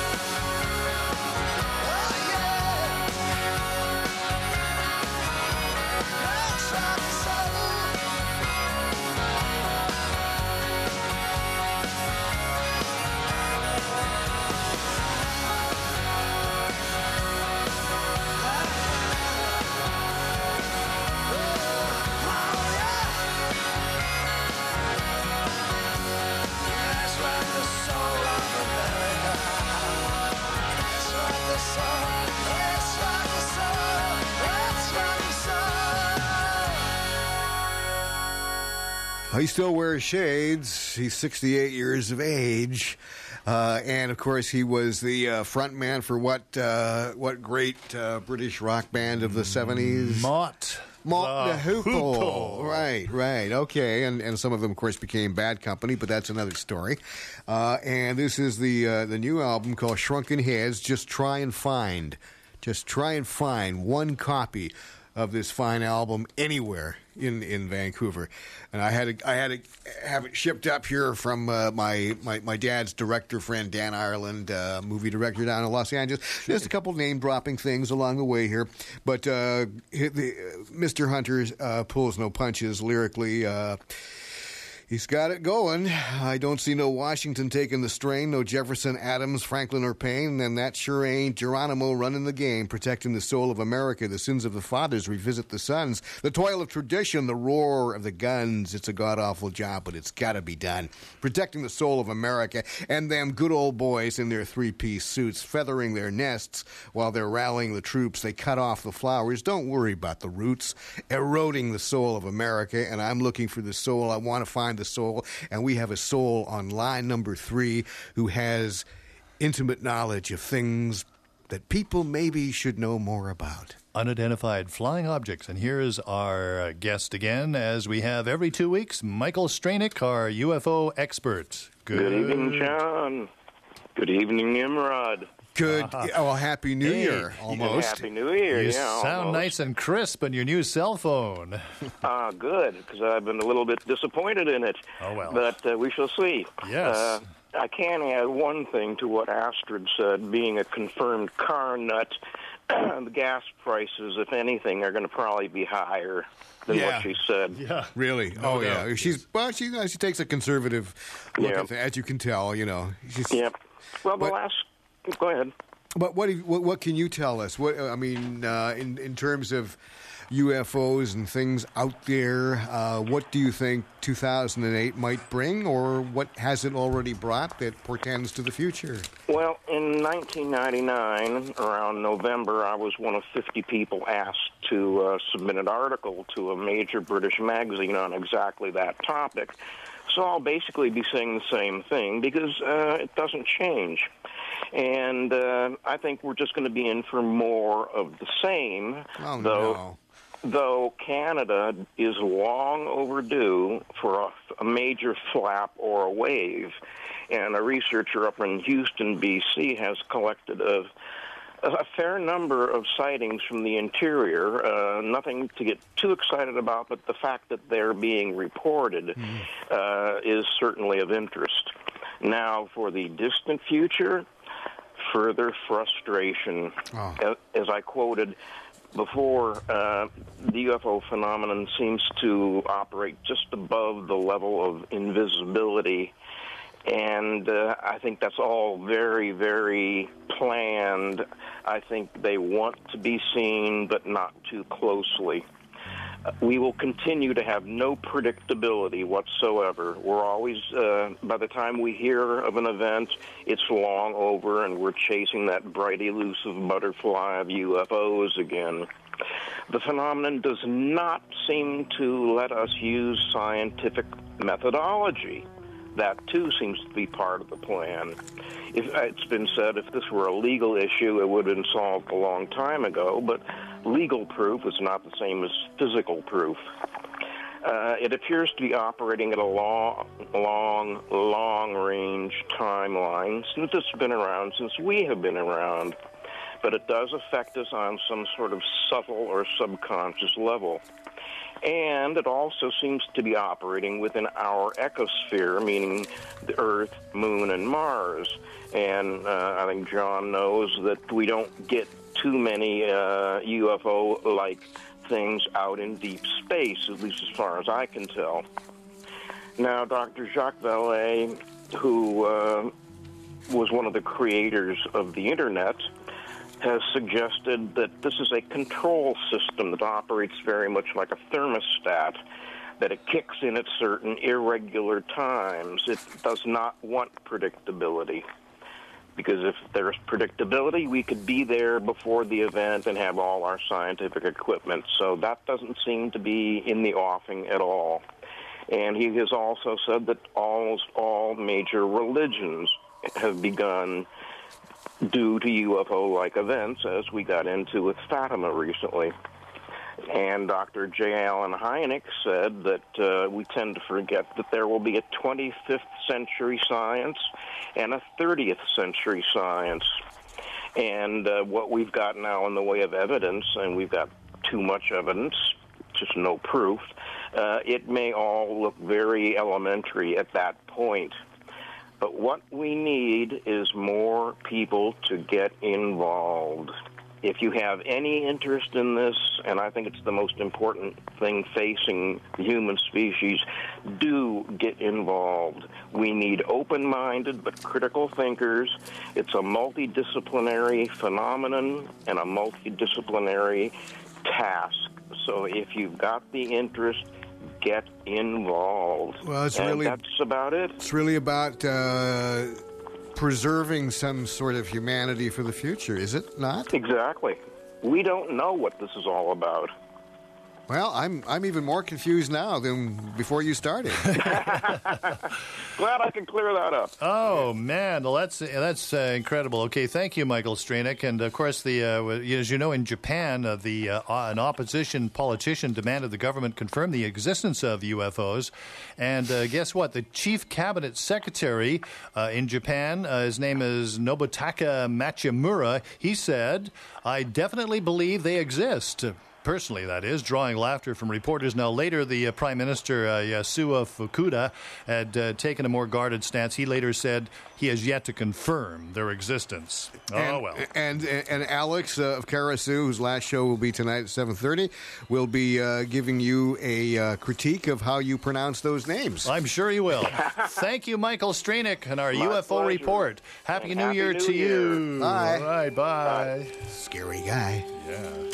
Oh yeah. Let's rock the soul. He still wears shades. He's sixty-eight years of age. Uh, and, of course, he was the uh, front man for what uh, what great uh, British rock band of the seventies? Mott. Mott the, the Hoople. Hoople. Right, right. Okay. And and some of them, of course, became Bad Company, but that's another story. Uh, and this is the uh, the new album called Shrunken Heads. Just try and find, just try and find one copy of this fine album anywhere in, in Vancouver. And I had to, I had to have it shipped up here from uh, my, my my dad's director friend Dan Ireland, uh, movie director down in Los Angeles. Just a couple name dropping things along the way here, but uh, the, uh, Mister Hunter uh, pulls no punches lyrically. Uh, He's got it going. I don't see no Washington taking the strain, no Jefferson, Adams, Franklin, or Payne, and that sure ain't Geronimo running the game, protecting the soul of America. The sins of the fathers revisit the sons. The toil of tradition, the roar of the guns. It's a god-awful job, but it's got to be done. Protecting the soul of America, and them good old boys in their three-piece suits, feathering their nests while they're rallying the troops. They cut off the flowers. Don't worry about the roots. Eroding the soul of America, and I'm looking for the soul. I want to find the soul, and we have a soul on line number three who has intimate knowledge of things that people maybe should know more about. Unidentified flying objects. And here's our uh, guest again, as we have every two weeks, Michael Stranick, our U F O expert. Good, Good evening, John. Good evening, Nimrod. Good. Uh-huh. Oh, Happy New hey, Year, almost. Happy New Year, you yeah, sound almost. nice and crisp on your new cell phone. Ah, uh, good, because I've been a little bit disappointed in it. Oh, well. But uh, we shall see. Yes. Uh, I can add one thing to what Astrid said. Being a confirmed car nut, the gas prices, if anything, are going to probably be higher than yeah. what she said. Yeah, really. No oh, doubt. yeah. She's well, she she takes a conservative look yeah. at things, as you can tell. You know. She's, yep. Well, the but, last. Go ahead. But what, what what can you tell us? What I mean, uh, in in terms of U F Os and things out there, uh, what do you think two thousand eight might bring, or what has it already brought that portends to the future? Well, in nineteen ninety-nine, around November, I was one of fifty people asked to uh, submit an article to a major British magazine on exactly that topic. So I'll basically be saying the same thing because uh, it doesn't change. And uh, I think we're just going to be in for more of the same, oh, though, no. though Canada is long overdue for a, a major flap or a wave. And a researcher up in Houston, B C, has collected a, a fair number of sightings from the interior. Uh, nothing to get too excited about, but the fact that they're being reported mm. uh, is certainly of interest. Now, for the distant future, further frustration. Oh. As, as I quoted before, uh, the U F O phenomenon seems to operate just above the level of invisibility. And uh, I think that's all very, very planned. I think they want to be seen, but not too closely. Uh, we will continue to have no predictability whatsoever. We're always, uh, by the time we hear of an event, it's long over, and we're chasing that bright, elusive butterfly of U F Os again. The phenomenon does not seem to let us use scientific methodology. That, too, seems to be part of the plan. If, it's been said if this were a legal issue, it would have been solved a long time ago, but legal proof is not the same as physical proof. Uh, it appears to be operating at a long, long, long-range timeline since it's been around, since we have been around. But it does affect us on some sort of subtle or subconscious level. And it also seems to be operating within our ecosphere, meaning the Earth, Moon, and Mars. And uh, I think John knows that we don't get too many uh, U F O-like things out in deep space, at least as far as I can tell. Now, Doctor Jacques Vallée, who uh, was one of the creators of the Internet, has suggested that this is a control system that operates very much like a thermostat, that it kicks in at certain irregular times. It does not want predictability, because if there's predictability, we could be there before the event and have all our scientific equipment. So that doesn't seem to be in the offing at all. And he has also said that almost all major religions have begun due to U F O-like events, as we got into with Fatima recently. And Doctor J. Allen Hynek said that uh, we tend to forget that there will be a twenty-fifth century science and a thirtieth century science. And uh, what we've got now in the way of evidence, and we've got too much evidence, just no proof, uh, it may all look very elementary at that point. But what we need is more people to get involved. If you have any interest in this, and I think it's the most important thing facing the human species, do get involved. We need open-minded but critical thinkers. It's a multidisciplinary phenomenon and a multidisciplinary task. So if you've got the interest, get involved. Well, it's and really that's about it. It's really about uh, preserving some sort of humanity for the future, is it not? Exactly. We don't know what this is all about. Well, I'm I'm even more confused now than before you started. Glad I can clear that up. Oh man, well that's that's uh, incredible. Okay, thank you, Michael Stranick. And of course, the uh, as you know, in Japan, uh, the uh, an opposition politician demanded the government confirm the existence of U F Os. And uh, guess what? The chief cabinet secretary uh, in Japan, uh, his name is Nobutaka Machimura. He said, "I definitely believe they exist." Personally, that is, drawing laughter from reporters. Now, later, the uh, Prime Minister, uh, Yasuo Fukuda, had uh, taken a more guarded stance. He later said he has yet to confirm their existence. Oh, and, well. And, and, and Alex uh, of Karasu, whose last show will be tonight at seven thirty, will be uh, giving you a uh, critique of how you pronounce those names. I'm sure he will. Thank you, Michael Stranick, and our My U F O pleasure. report. Happy And New Happy Year New to Year. you. Bye. All right, bye. Bye. Scary guy. Yeah.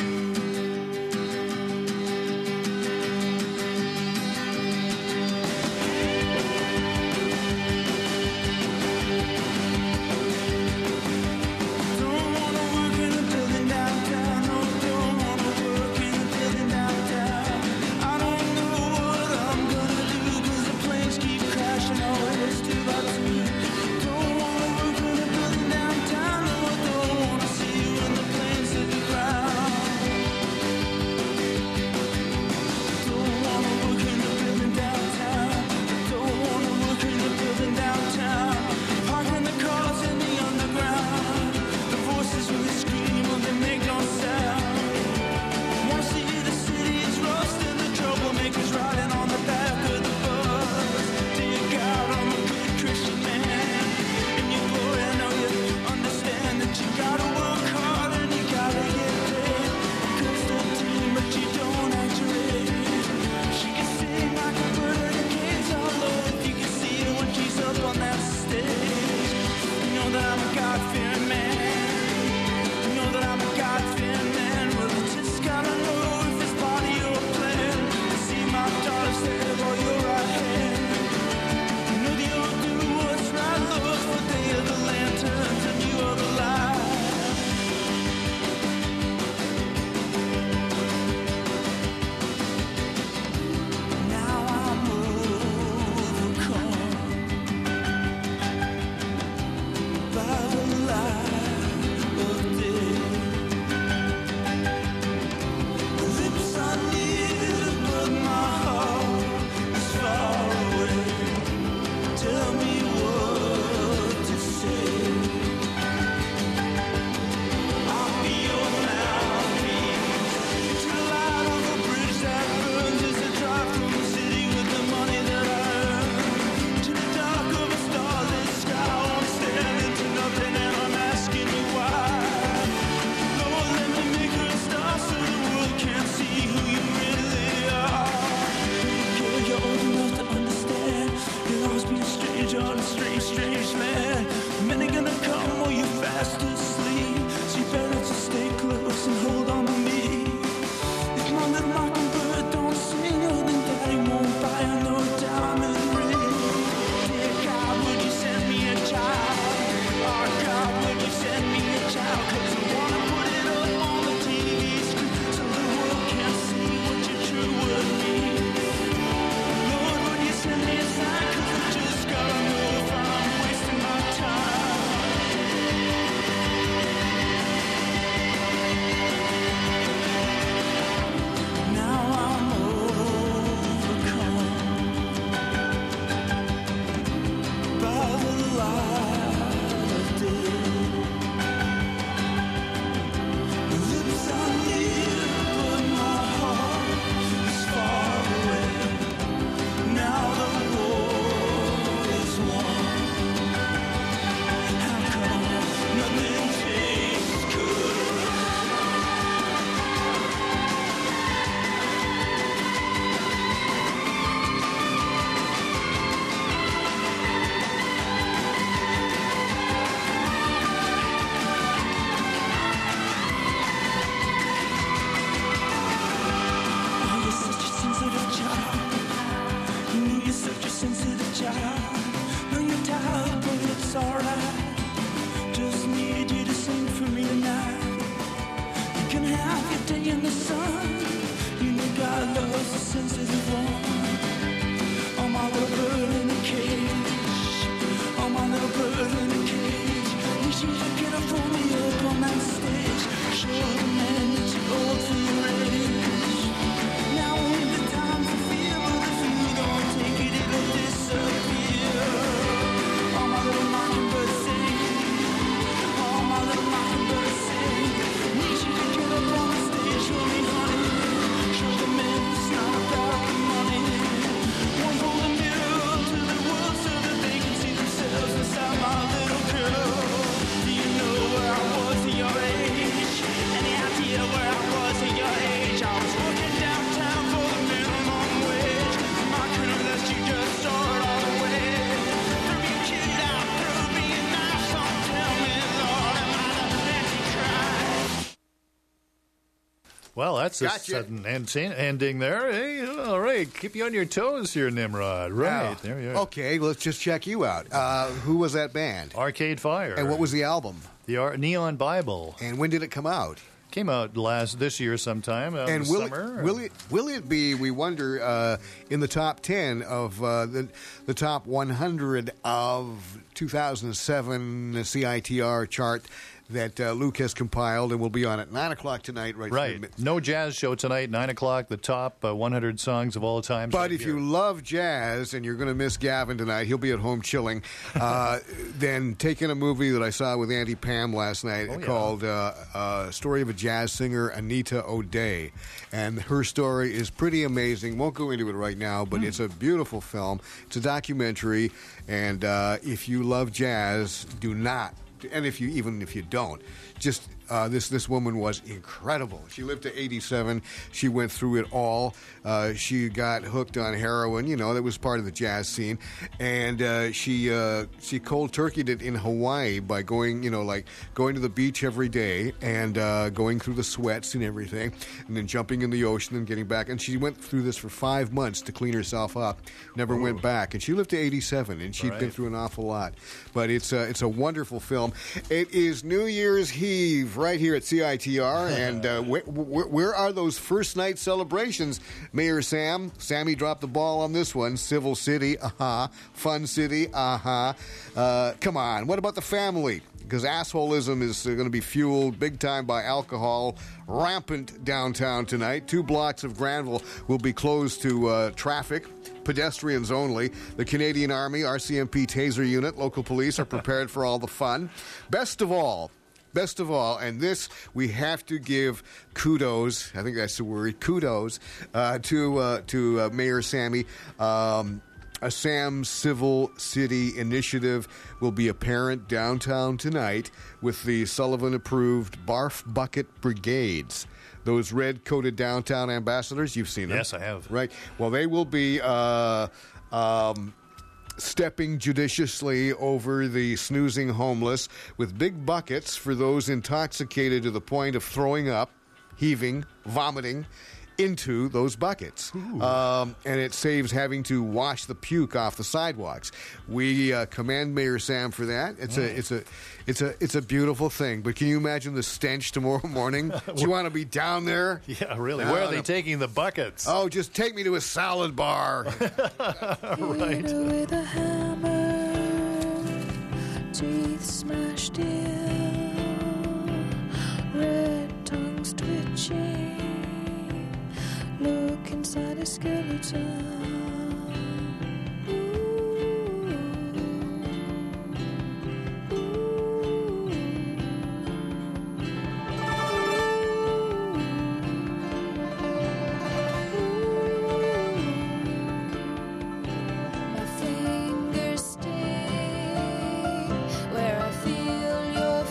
Well, that's a Gotcha. sudden end- ending there. Hey, all right, keep you on your toes here, Nimrod. Right, Yeah. there you are. Okay, let's just check you out. Uh, who was that band? Arcade Fire. And what was the album? The Ar- Neon Bible. And when did it come out? Came out last this year sometime. Uh, And the will summer. it, will it will it be? We wonder uh, in the top ten of uh, the the top one hundred of two thousand seven C I T R chart that uh, Luke has compiled and will be on at nine o'clock tonight. Right. Right. through- No jazz show tonight, nine o'clock, the top uh, one hundred songs of all time. But if you love jazz and you're going to miss Gavin tonight, he'll be at home chilling. Uh, then take in a movie that I saw with Auntie Pam last night Oh, yeah. called uh, uh, "Story of a Jazz Singer, Anita O'Day," and her story is pretty amazing. Won't go into it right now, but it's a beautiful film. It's a documentary, and uh, if you love jazz, do not. And if you even if you don't, just uh, this this woman was incredible. She lived to eighty-seven. She went through it all. Uh, she got hooked on heroin. You know, that was part of the jazz scene, and uh, she uh, she cold turkeyed it in Hawaii by going, you know, like going to the beach every day and uh, going through the sweats and everything, and then jumping in the ocean and getting back. And she went through this for five months to clean herself up. Never went back, and she lived to eighty-seven, and she'd been Right. through an awful lot. But it's a, it's a wonderful film. It is New Year's Eve right here at C I T R, and uh, wh- wh- where are those first night celebrations? Mayor Sam, Sammy dropped the ball on this one. Civil City, aha. Fun City, aha. Uh, come on, what about the family? Because assholism is uh, going to be fueled big time by alcohol, rampant downtown tonight. Two blocks of Granville will be closed to uh, traffic. Pedestrians only. The Canadian Army, R C M P Taser Unit, local police are prepared for all the fun. Best of all, best of all, and this we have to give kudos, I think that's the word, kudos, uh, to uh, to uh, Mayor Sammy. Um, a Sam Civil City initiative will be apparent downtown tonight with the Sullivan-approved Barf Bucket Brigades. Those red-coated downtown ambassadors, you've seen them. Yes, I have. Right. Well, they will be uh, um, stepping judiciously over the snoozing homeless with big buckets for those intoxicated to the point of throwing up, heaving, vomiting into those buckets. Um, and it saves having to wash the puke off the sidewalks. We uh, commend Mayor Sam for that. It's a it's a it's a it's a beautiful thing. But can you imagine the stench tomorrow morning? Do you want to be down there? Yeah, really. Uh, Where are they taking the buckets? Oh, just take me to a salad bar. Right. With a hammer, teeth smashed in, red tongues twitching. Look inside a skeleton. My fingers sting where I feel your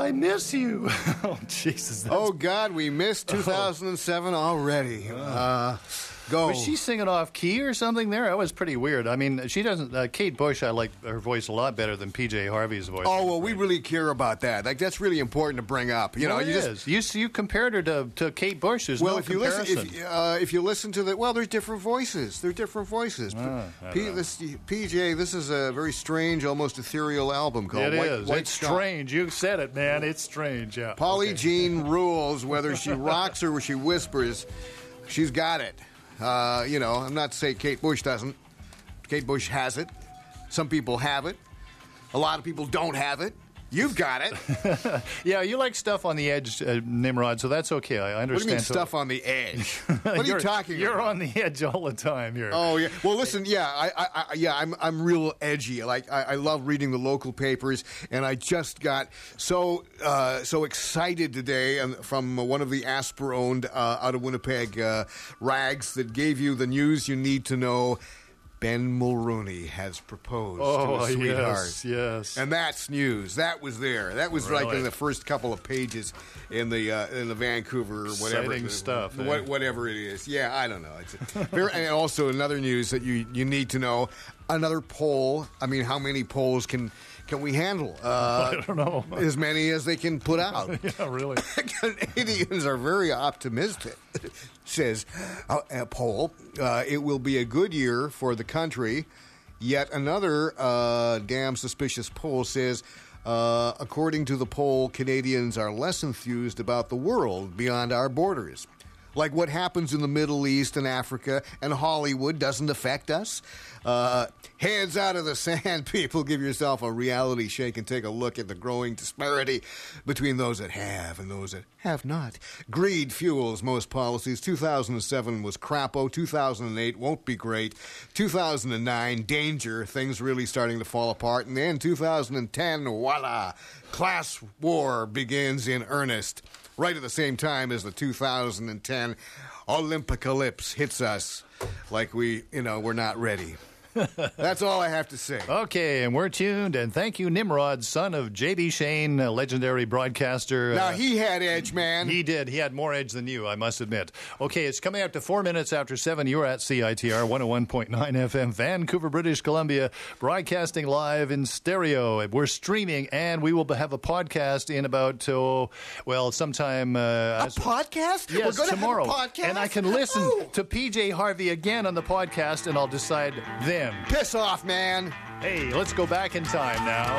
I miss you. Oh, Jesus. That's... Oh, God, we missed two thousand seven already. Uh, go. Was she singing off key or something there? That was pretty weird. I mean, she doesn't... Uh, Kate Bush, I like her voice a lot better than P J Harvey's voice. Oh, well, we really care about that. Like, that's really important to bring up. You know, well, it you is. just... You, you compared her to, to Kate Bush. There's well, no if you comparison. listen, if, uh, if you listen to the... Well, there's different voices. They're different voices. Ah, P, this, P J, this is a very strange, almost ethereal album called It White, is. White It's Shot. strange. You said it, man. It's strange, yeah. Polly Okay. Jean rules, whether she rocks or she whispers. She's got it. Uh, you know, I'm not to say Kate Bush doesn't. Kate Bush has it. Some people have it. A lot of people don't have it. You've got it. Yeah, you like stuff on the edge, uh, Nimrod, so that's okay. I understand. What do you mean So- stuff on the edge? What are you You're- talking You're about? on the edge all the time here. Oh yeah. Well, listen. Yeah, I, I, I yeah, I'm, I'm real edgy. Like, I, I love reading the local papers, and I just got so, uh, so excited today um, from one of the Asper-owned uh, out of Winnipeg uh, rags that gave you the news you need to know. Ben Mulroney has proposed Oh, to a sweetheart. yes, yes. And that's news. That was there. That was like Really? in the first couple of pages in the uh, in the Vancouver or whatever Exciting stuff, eh? what, whatever it is. Yeah, I don't know. It's very, and also another news that you you need to know. Another poll. I mean, how many polls can can we handle? Uh, I don't know. As many as they can put out. Yeah, really. Canadians are very optimistic, says a, a poll. Uh, it will be a good year for the country. Yet another uh, damn suspicious poll says, uh, according to the poll, Canadians are less enthused about the world beyond our borders. Like what happens in the Middle East and Africa and Hollywood doesn't affect us. Uh, hands out of the sand, people. Give yourself a reality shake and take a look at the growing disparity between those that have and those that have not. Greed fuels most policies. two thousand seven was crapo. two thousand eight won't be great. two thousand nine, danger. Things really starting to fall apart. And then two thousand ten, voila, class war begins in earnest. Right at the same time as the two thousand ten Olympicalypse hits us like we, you know, we're not ready. That's all I have to say. Okay, and we're tuned, and thank you, Nimrod, son of J B. Shane, a legendary broadcaster. Now, Uh, he had edge, man. He did. He had more edge than you, I must admit. Okay, it's coming up to four minutes after seven. You're at C I T R one oh one point nine F M, Vancouver, British Columbia, broadcasting live in stereo. We're streaming, and we will have a podcast in about, oh, well, sometime. Uh, A as- podcast? Yes, We're gonna tomorrow. have a podcast? And I can listen Oh. to P J Harvey again on the podcast, and I'll decide then. Piss off, man. Hey, let's go back in time now.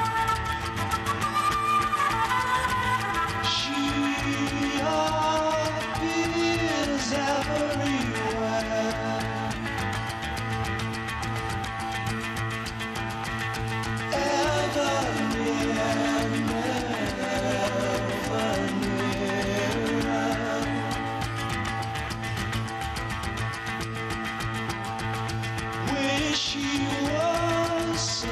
She appears everywhere. Ever near, never nearer. Wish she was so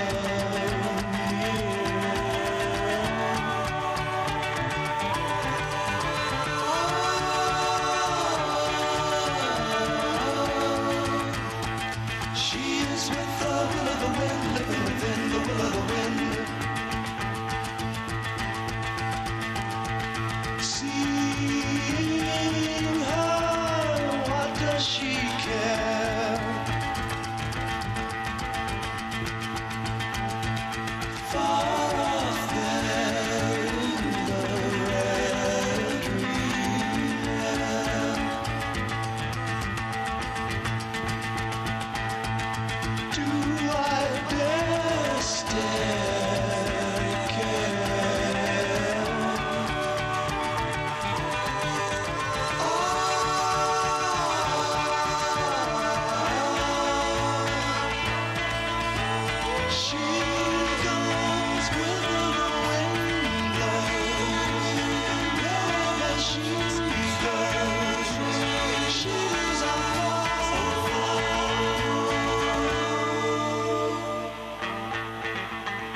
She is with the will of the wind, living within the will of the wind. Seeing her, what does she care? Far off there in the red greenland. Do I dare stare again? Oh, she goes where the wind blows. Wherever she goes, she's a fall.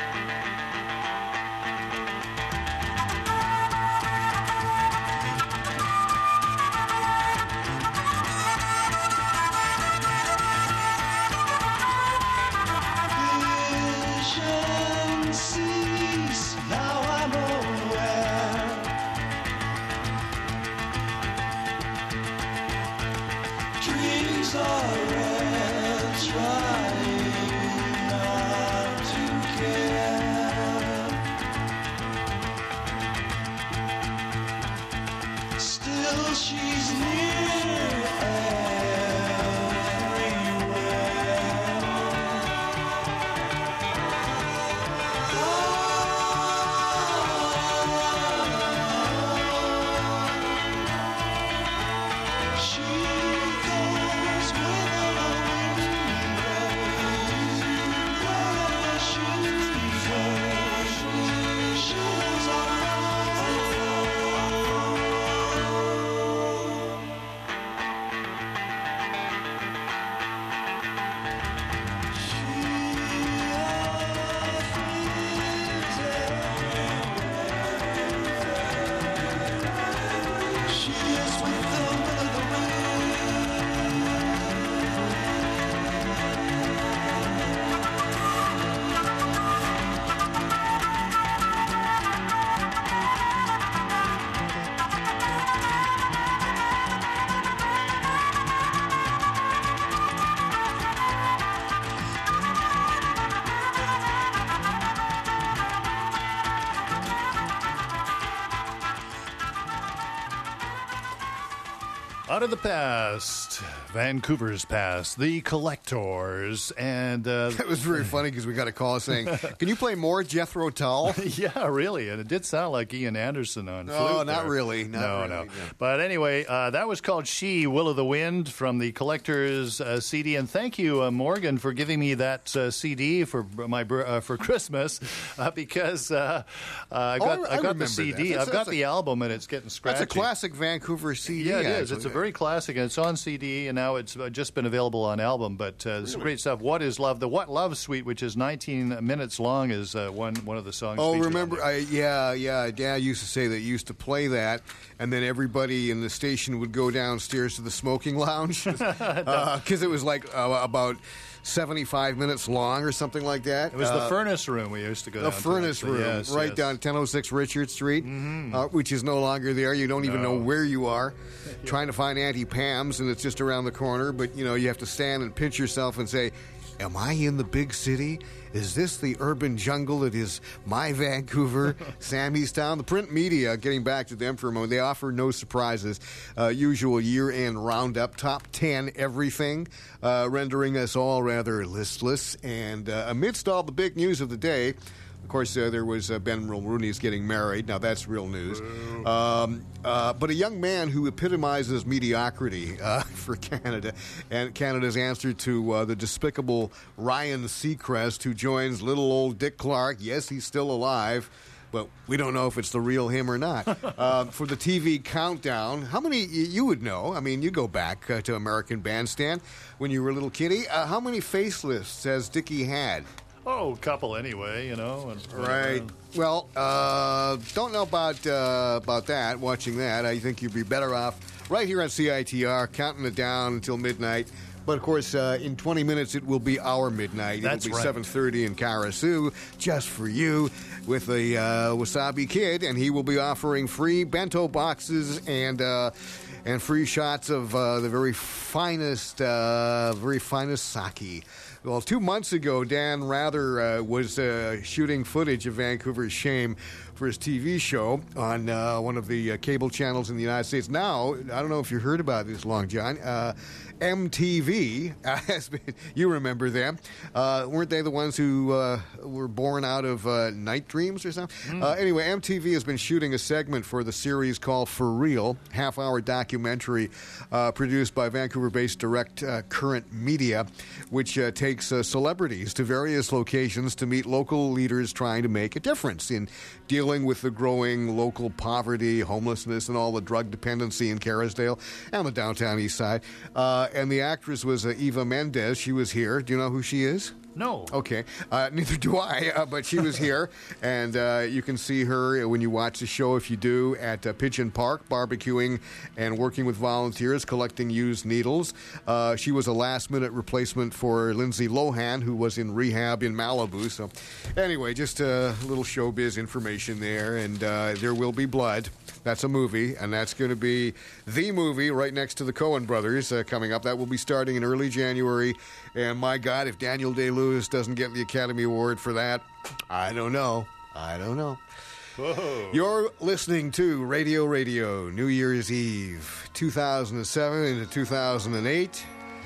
Out of the past, Vancouver's past, the Collectors, and uh, that was very funny because we got a call saying, "Can you play more Jethro Tull?" Yeah, really, and it did sound like Ian Anderson on flute. Oh, not there. really, not no, really, no. no. But anyway, uh, that was called "She," Will o' the Wind from the Collectors uh, C D, and thank you, uh, Morgan, for giving me that uh, C D for my uh, for Christmas uh, because uh, uh, I got oh, I, I got the C D, that. I've got a, the album, and it's getting scratchy. That's a classic Vancouver C D. Yeah, it is. Actually. It's a very classic, and it's on C D, and now it's just been available on album. But uh, it's great stuff. What is Love? The What Love Suite, which is nineteen minutes long, is uh, one one of the songs. Oh, featured remember? I, yeah, yeah. Dad used to say that he used to play that, and then everybody in the station would go downstairs to the smoking lounge because uh, it was like uh, about seventy-five minutes long or something like that. It was uh, the Furnace Room we used to go the down to. Furnace Room, yes, right yes. down ten oh six Richard Street, mm-hmm. uh, which is no longer there. You don't even No. know where you are. Trying to find Auntie Pam's, and it's just around the corner. But, you know, you have to stand and pinch yourself and say, am I in the big city? Is this the urban jungle that is my Vancouver, Sammy's Town? The print media, getting back to them for a moment, they offer no surprises. Uh, usual year-end roundup, top ten everything, uh, rendering us all rather listless. And uh, amidst all the big news of the day, of course, uh, there was uh, Ben Mulrooney's getting married. Now, that's real news. Um, uh, but a young man who epitomizes mediocrity uh, for Canada, and Canada's answer to uh, the despicable Ryan Seacrest, who joins little old Dick Clark. Yes, he's still alive, but we don't know if it's the real him or not. uh, for the T V countdown, how many, you would know, I mean, you go back uh, to American Bandstand when you were a little kiddie. Uh, how many facelifts has Dickie had? Oh, a couple anyway, you know. And, Right. Well, uh, don't know about uh, about that, watching that. I think you'd be better off right here on C I T R, counting it down until midnight. But, of course, uh, in twenty minutes, it will be our midnight. That's It'll be right. seven thirty in Karasu, just for you, with the uh, Wasabi Kid, and he will be offering free bento boxes and... Uh, and free shots of uh, the very finest, uh, very finest sake. Well, two months ago, Dan Rather uh, was uh, shooting footage of Vancouver's shame for his T V show on uh, one of the uh, cable channels in the United States. Now, I don't know if you heard about this, Long John. Uh, M T V, uh, has been, you remember them. Uh, weren't they the ones who uh, were born out of uh, Night Dreams or something? Mm. Uh, anyway, M T V has been shooting a segment for the series called For Real, half-hour documentary uh, produced by Vancouver-based Direct uh, Current Media, which uh, takes uh, celebrities to various locations to meet local leaders trying to make a difference in dealing with the growing local poverty, homelessness, and all the drug dependency in Kerrisdale and the downtown east side. Uh, and the actress was uh, Eva Mendes. She was here. Do you know who she is? No. Okay. Uh, neither do I, uh, but she was here. And uh, you can see her when you watch the show, if you do, at uh, Pigeon Park, barbecuing and working with volunteers, collecting used needles. Uh, she was a last-minute replacement for Lindsay Lohan, who was in rehab in Malibu. So anyway, just a little showbiz information there. And uh, There Will Be Blood. That's a movie, and that's going to be the movie right next to the Coen brothers uh, coming up. That will be starting in early January. And my God, if Daniel Day-Lewis doesn't get the Academy Award for that, I don't know. I don't know. Whoa. You're listening to Radio Radio, New Year's Eve, two thousand seven into two thousand eight.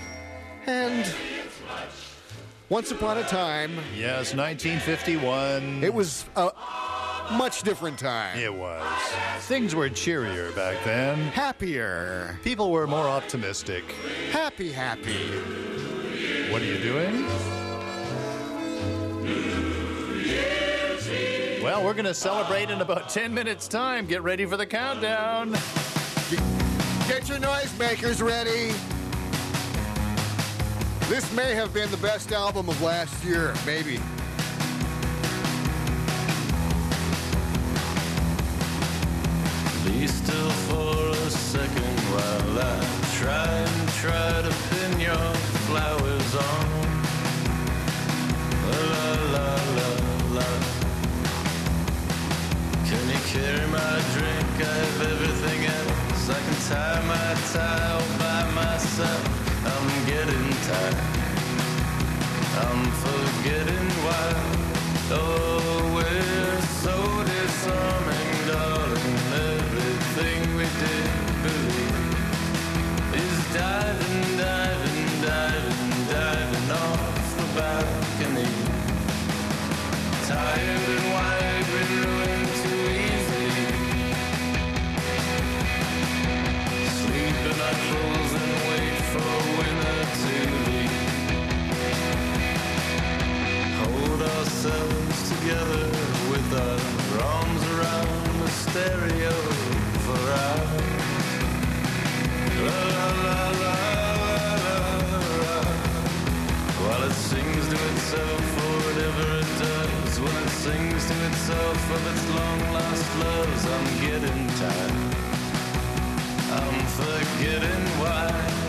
And once upon a time... Yes, nineteen fifty-one. It was a much different time. It was. Things were cheerier back then. Happier. People were more optimistic. Happy, happy. What are you doing? Well, we're going to celebrate in about ten minutes' time. Get ready for the countdown. Get your noisemakers ready. This may have been the best album of last year, maybe. Be still for a second while I try and try to pin your flowers on. La la la la. Can you carry my drink? I have everything else. I can tie my tie all by myself. I'm getting tired. I'm forgetting why. Oh, we're so disarming, darling. Everything we did believe sings to itself of its long lost loves. I'm getting tired. I'm forgetting why.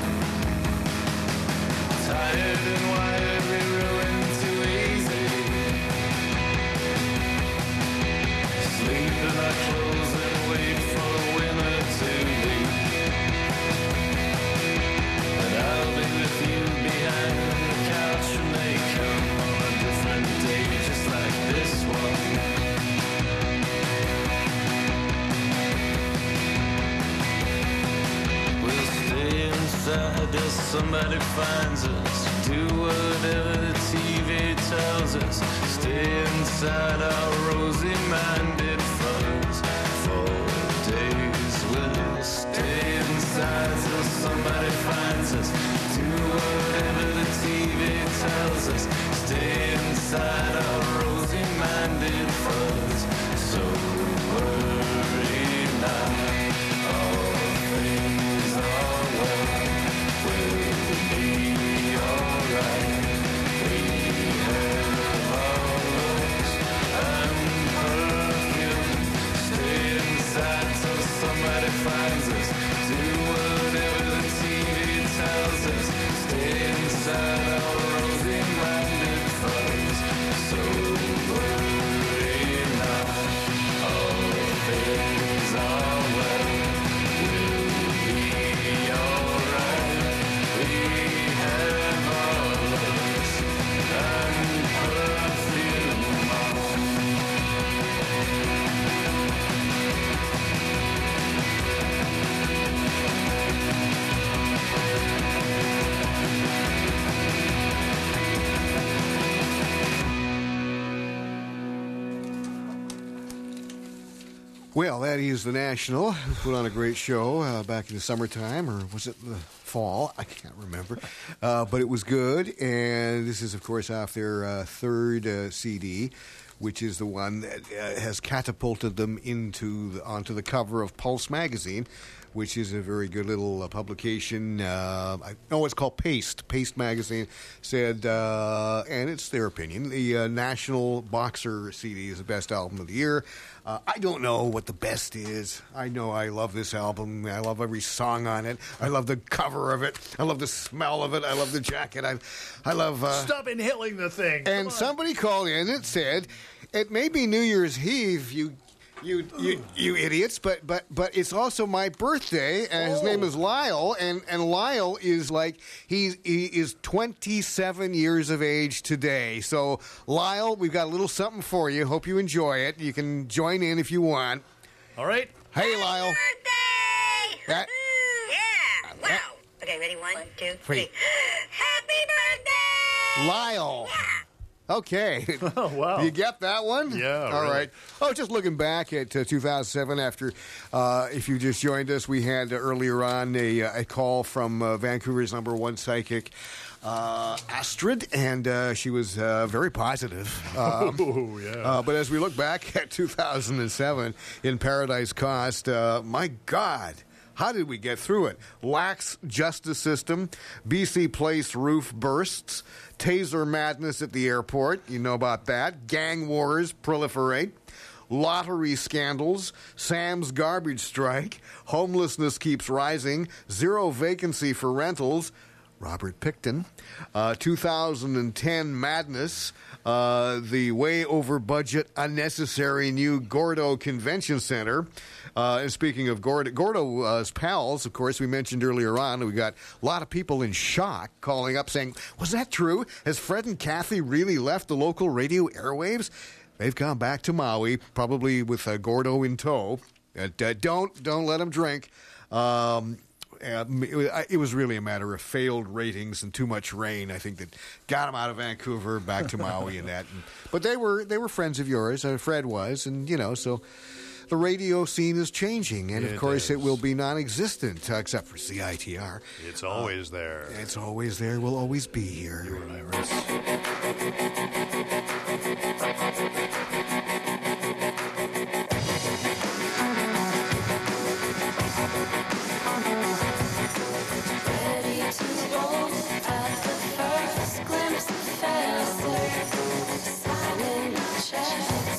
Tired and wired, we ruin too easy. Sleep in our clothes and wait for the winter to leave. And I'll be with you behind the couch when they come on a different day, just like this one. We'll stay inside till somebody finds us. Do whatever the T V tells us. Stay inside our rosy-minded fuzz. For days we'll stay inside till somebody finds us. Do whatever the T V tells us. Stay inside our rosy-minded fuzz. So worry not. All things are well. We'll be alright. We have our looks and perfume. Stay inside till somebody finds us. Do whatever the T V tells us. Stay inside our rosy-minded fuzz. So worry not. All things are well. We'll be alright. We have our looks and perfume on. Well, that is the National. Put on a great show uh, back in the summertime, or was it the fall? I can't remember. Uh, but it was good, and this is, of course, off their uh, third uh, C D, which is the one that uh, has catapulted them into the, onto the cover of Pulse magazine, which is a very good little uh, publication. Uh, I, oh, it's called Paste. Paste magazine said, uh, and it's their opinion, the uh, National Boxer C D is the best album of the year. Uh, I don't know what the best is. I know I love this album. I love every song on it. I love the cover of it. I love the smell of it. I love the jacket. I, I love... Uh, Stop inhaling the thing. And somebody called in and said, it may be New Year's Eve, you... You, you you idiots, but but but it's also my birthday, and his Oh. name is Lyle, and, and Lyle is like, he's, he is twenty-seven years of age today. So, Lyle, we've got a little something for you. Hope you enjoy it. You can join in if you want. All right. Hey, Lyle. Birthday! That- Yeah! Wow! Okay, ready? One, two, three. Wait. Happy birthday! Lyle. Okay. Oh, wow. You get that one? Yeah, All really. right. Oh, just looking back at uh, two thousand seven, after, uh, if you just joined us, we had uh, earlier on a, uh, a call from uh, Vancouver's number one psychic, uh, Astrid, and uh, she was uh, very positive. Um, Oh, yeah. uh, but as we look back at two thousand seven in Paradise Cost, uh, my God. How did we get through it? Lax justice system, B C Place roof bursts, taser madness at the airport, you know about that, gang wars proliferate, lottery scandals, Sam's garbage strike, homelessness keeps rising, zero vacancy for rentals, Robert Pickton, uh, two thousand ten madness, uh, the way over budget, unnecessary new Gordo Convention Center. Uh, and speaking of Gordo, Gordo's pals, of course, we mentioned earlier on, we got a lot of people in shock calling up saying, was that true? Has Fred and Kathy really left the local radio airwaves? They've gone back to Maui, probably with uh, Gordo in tow. Uh, d- don't, don't let them drink. Um, Uh, it was really a matter of failed ratings and too much rain, I think, that got them out of Vancouver, back to Maui and that. And, but they were they were friends of yours. Uh, Fred was, and, you know, so the radio scene is changing. And, of It course, is. it will be non-existent, uh, except for C I T R. It's always there. It's always there. Will always be here. You and Iris. Ready to roll at the first glimpse of fantasy. Signing checks.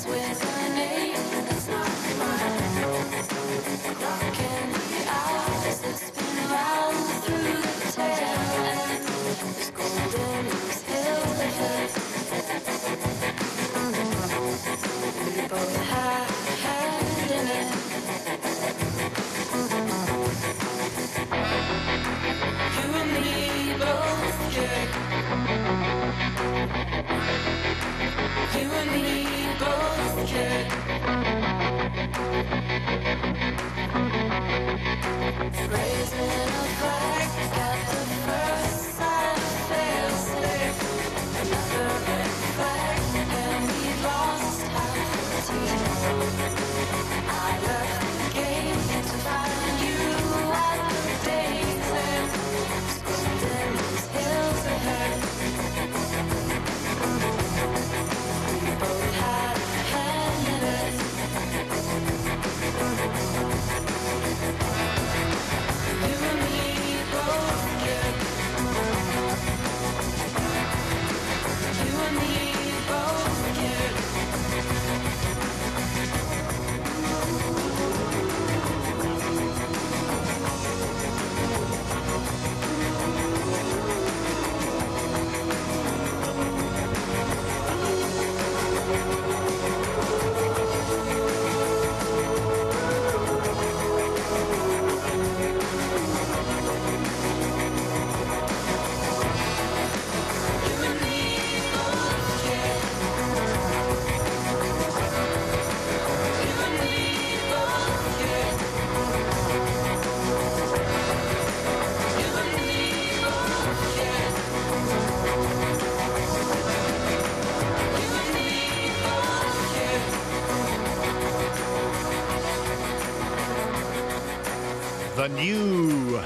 The new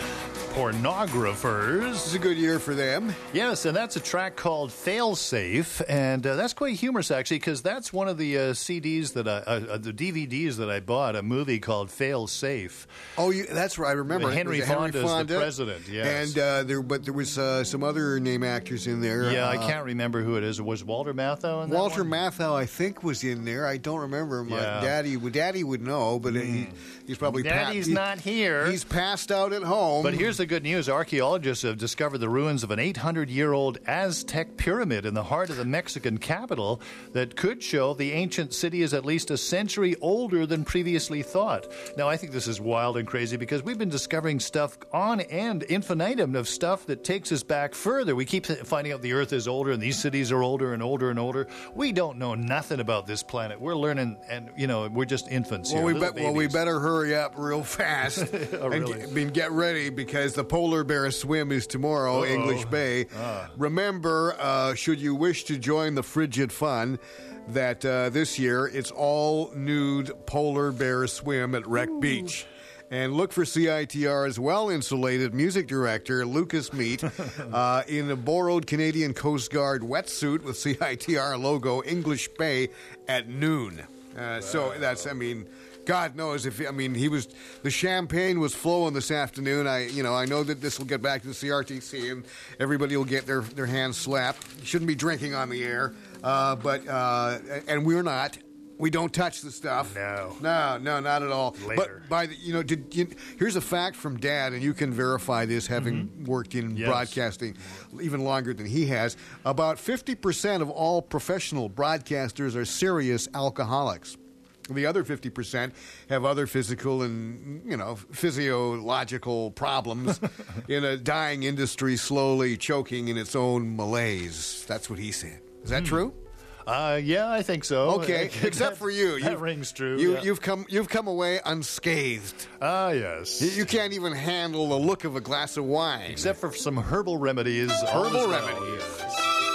Pornographers. It's a good year for them. Yes, and that's a track called Failsafe, and uh, that's quite humorous, actually, because that's one of the uh, C Ds that I, uh, the D V Ds that I bought, a movie called Failsafe. Oh, you, that's right. I remember. Henry it was Fonda is Fonda, the president, yes. And uh, there, but there was uh, some other name actors in there. Yeah, uh, I can't remember who it is. Was Walter Matthau in that Walter one? Matthau, I think, was in there. I don't remember. My Yeah. daddy, daddy would know, but Mm. he, he's probably Daddy's pa- he- not here. He's passed out at home. But here's the good news. Archaeologists have discovered the ruins of an eight hundred year old Aztec pyramid in the heart of the Mexican capital that could show the ancient city is at least a century older than previously thought. Now, I think this is wild and crazy because we've been discovering stuff on end infinitum of stuff that takes us back further. We keep finding out the Earth is older and these cities are older and older and older. We don't know nothing about this planet. We're learning, and, you know, we're just infants Well, here. we, little be- well, we babies. better hurry up real fast. Oh, really? And get, I mean, get ready because the polar bear swim is tomorrow, Uh-oh. English Bay. Ah. Remember, uh, should you wish to join the frigid fun, that uh, this year it's all nude polar bear swim at Wreck Beach. And look for C I T R's well-insulated music director, Lucas Meat, uh, in a borrowed Canadian Coast Guard wetsuit with C I T R logo, English Bay, at noon. Uh, so that's, I mean, God knows if, I mean, he was, the champagne was flowing this afternoon. I, you know, I know that this will get back to the C R T C and everybody will get their, their hands slapped. You shouldn't be drinking on the air, uh, but, uh, and we're not. We don't touch the stuff. No. No, no, not at all. Later. But by the, you know, did you, here's a fact from Dad, and you can verify this, having Mm-hmm. worked in Yes. broadcasting even longer than he has. About fifty percent of all professional broadcasters are serious alcoholics. The other fifty percent have other physical and, you know, physiological problems in a dying industry slowly choking in its own malaise. That's what he said. Is that Hmm. true? Uh, yeah, I think so. Okay, Uh, except that- for you. That You've- rings true. You, yeah. You've come. You've come away unscathed. Ah, yes. You, you can't even handle the look of a glass of wine. Except for some herbal remedies. all Herbal is well, remedies. yes.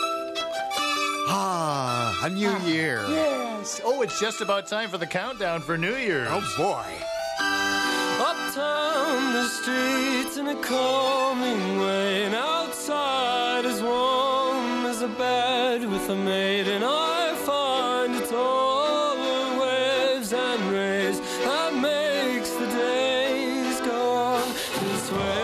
Ah, a new year. Yes. Oh, it's just about time for the countdown for New Year's. Oh boy. Uptown the streets in a calming rain. Outside as warm as a bed with a maiden. I find it's all the waves and rays that makes the days go on this way.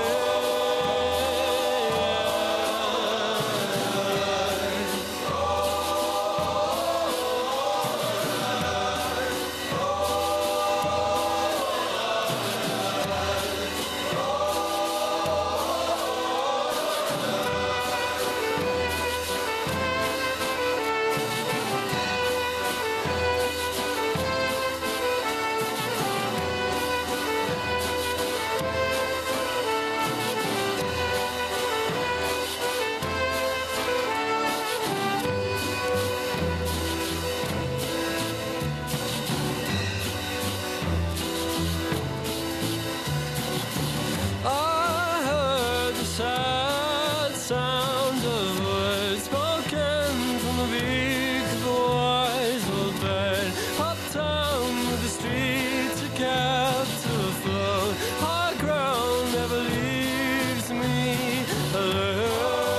I heard the sad sound of words spoken from the beak of the wise old bird. Uptown with the streets are kept afloat. High ground never leaves me alone.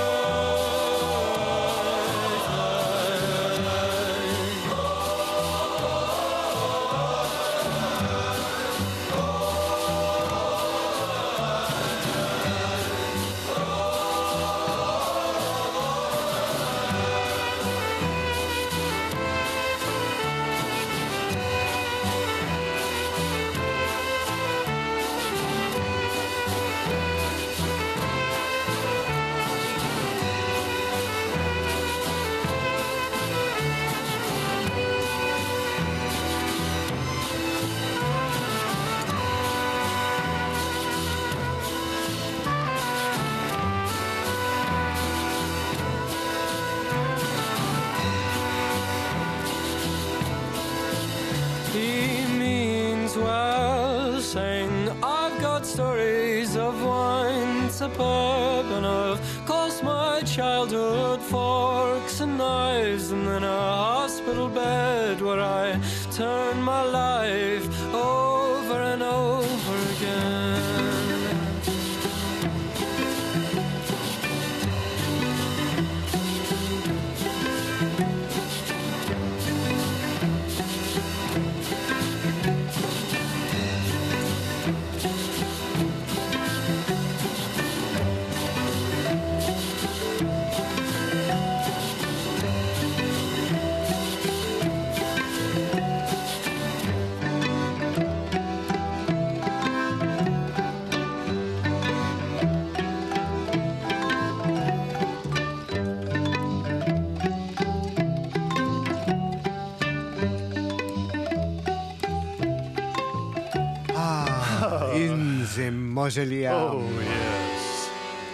He means well, saying I've got stories of wine superb and of course my childhood forks and knives, and then a hospital bed where I turn my life over and over again. Mademoiselle Liao. Oh, yes.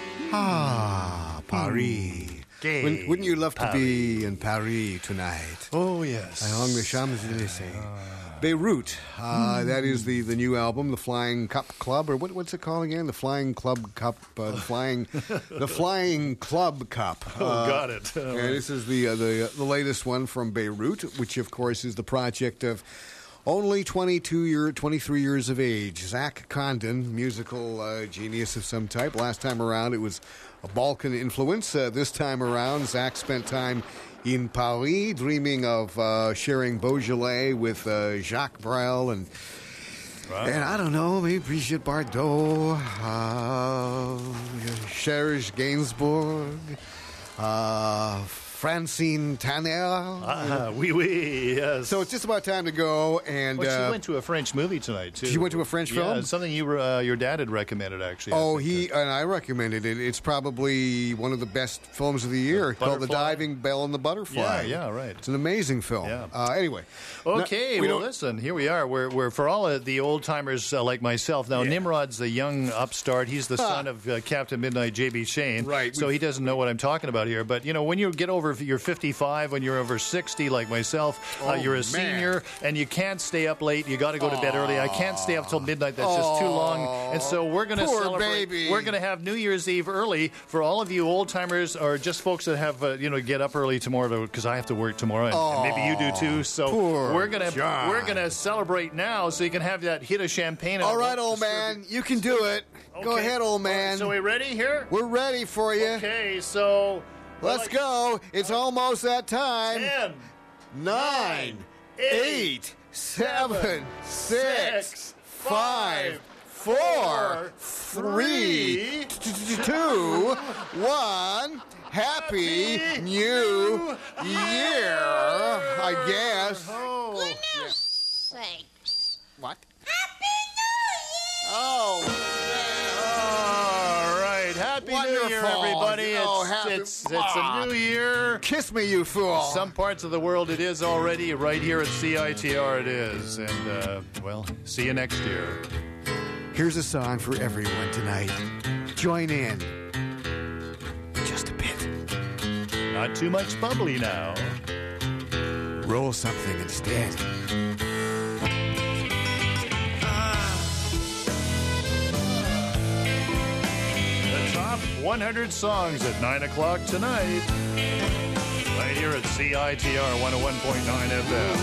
Ah, Paris. Gay Wouldn't, wouldn't you love Paris. to be in Paris tonight? Oh, yes. Along the Champs-Élysées. Beirut. Uh, Mm. That is the, the new album, the Flying Cup Club, or what, what's it called again? The Flying Club Cup, uh, the Flying, the Flying Club Cup. Oh, Uh, got it. and this is the uh, the the latest one from Beirut, which of course is the project of only twenty-two year, twenty-three years of age, Zach Condon, musical uh, genius of some type. Last time around, it was a Balkan influence. Uh, this time around, Zach spent time in Paris, dreaming of uh, sharing Beaujolais with uh, Jacques Brel and, Wow. and I don't know, maybe Brigitte Bardot, uh, Serge Gainsbourg, uh, Francine Tanner. Ah, oui, oui, yes. So it's just about time to go. And Well, she uh, went to a French movie tonight, too. She went to a French Yeah, film? it's something you uh, your dad had recommended, actually. I Oh, think. he and I recommended it. It's probably one of the best films of the year, called The Butterfly? Diving Bell and the Butterfly. Yeah, yeah, right. It's an amazing film. Yeah. Uh, anyway. Okay, No, we well, don't- listen, here we are. We're, we're for all of the old timers uh, like myself. Now, Nimrod's the young upstart. He's the son of uh, Captain Midnight, J B. Shane. Right. So he doesn't know what I'm talking about here. But, you know, when you get over, you're fifty-five, when you're over sixty, like myself, Oh, uh, you're a man. senior, and you can't stay up late. You got to go to bed early. I can't stay up till midnight. That's just too long. And so we're going to Poor celebrate. baby. We're going to have New Year's Eve early for all of you old timers, or just folks that have, uh, you know, get up early tomorrow because I have to work tomorrow, and, and maybe you do too. So poor we're gonna John. we're gonna celebrate now, so you can have that hit of champagne. All right, old man, you can do it. Go Okay. ahead, old All right, man. so we ready here? We're ready for you. Okay, so Let's go. It's almost that time. ten, Nine, eight, seven, six, five, four, three, two, one. Happy New Year, I guess. Goodness sakes. What? Happy New Year! Oh, all right. Happy New Year, Wonderful. everybody. Oh, It's, happy- it's, it's a new year. Kiss me, you fool. Some parts of the world it is already. Right here at C I T R it is. And, uh, well, see you next year. Here's a song for everyone tonight. Join in. Just a bit. Not too much bubbly now. Roll something instead. The top one hundred songs at nine o'clock tonight. Right here at C I T R one oh one point nine F M.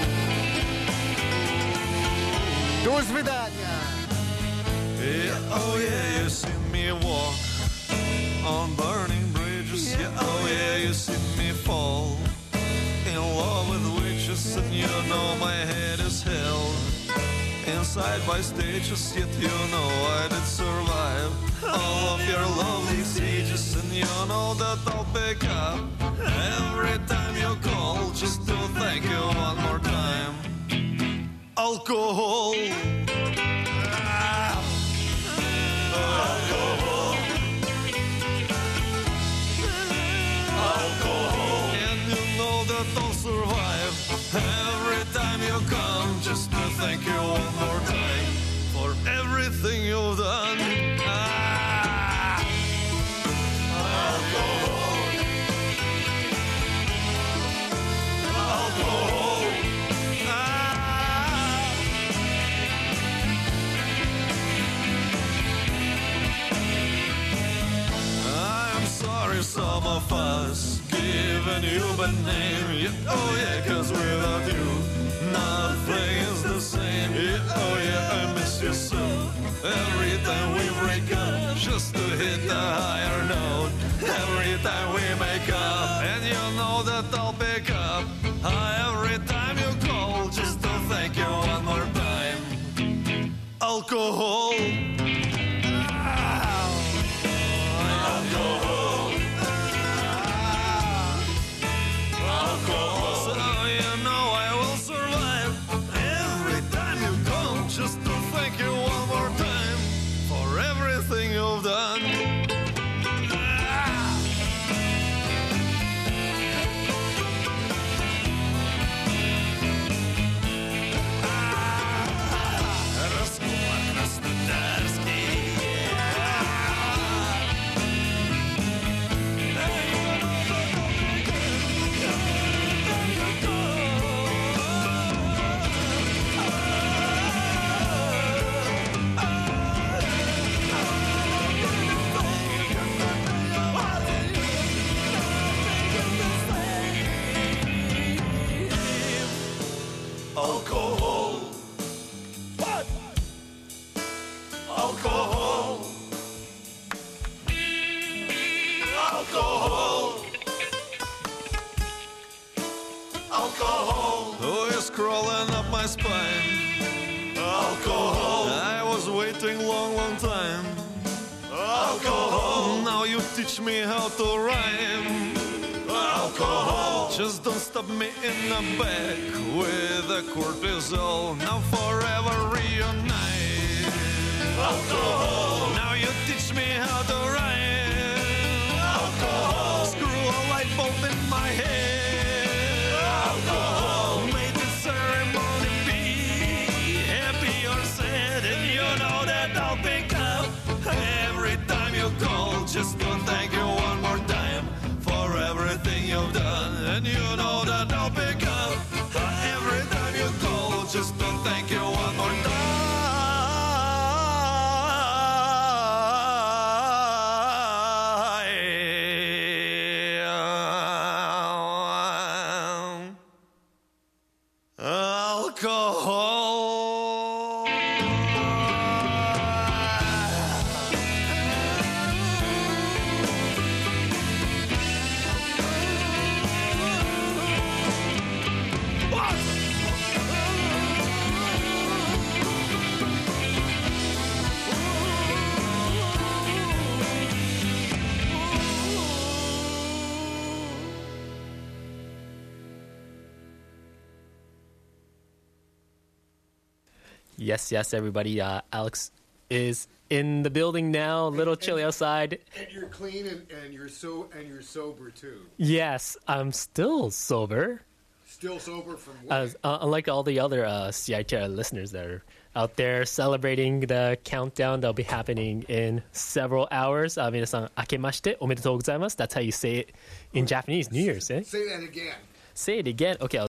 До свидания. Yeah, oh yeah, you see me walk on burning bridges. Yeah, oh yeah, you see me fall in love with witches, and you know my head is held inside by stages. Yet you know I did survive all of your lovely stages, and you know that I'll pick up every time you call, just to thank you one more time. Alcohol. Ah. Alcohol. Alcohol. And you know that I'll survive every time you come, just to thank you one more time for everything you've done. Ah. Alcohol. Alcohol. Ah. I'm sorry some of us given you a name. Yeah, oh yeah, cause without you nothing is the same. Yeah, oh yeah, I miss you so. Every time we break up, just to hit a higher note. Every time we make up, and you know that I'll pick up. Uh, every time you call, just to thank you one more time. Alcohol. Alcohol. Alcohol. So you know I will survive every time you call, just to thank you one more time for everything you've done. Alcohol. Oh, it's crawling up my spine. Alcohol. I was waiting long, long time. Alcohol. Now you teach me how to rhyme. Alcohol. Just don't stop me in the back with a cortisol. Now forever reunite. Alcohol. Now you teach me how to rhyme. Alcohol. Screw a light bulb in my head. Alcohol. Made the ceremony be happy or sad, and you know that I'll pick up every time you call. Just don't thank you one more time for everything you've done, and you know that I'll pick up every time you call. Just don't thank you one more time. Alcohol. Yes, yes, everybody. Uh, Alex is in the building now. A little and, chilly and, outside. And you're clean, and, and you're so and you're sober too. Yes, I'm still sober. Still sober from what? Uh, uh, unlike all the other uh, C I T R listeners that are out there celebrating the countdown that'll be happening in several hours. Uh, 皆さん、明けましておめでとうございます. That's how you say it in Japanese. New Year's, eh? Say that again. Say it again. Okay, I'll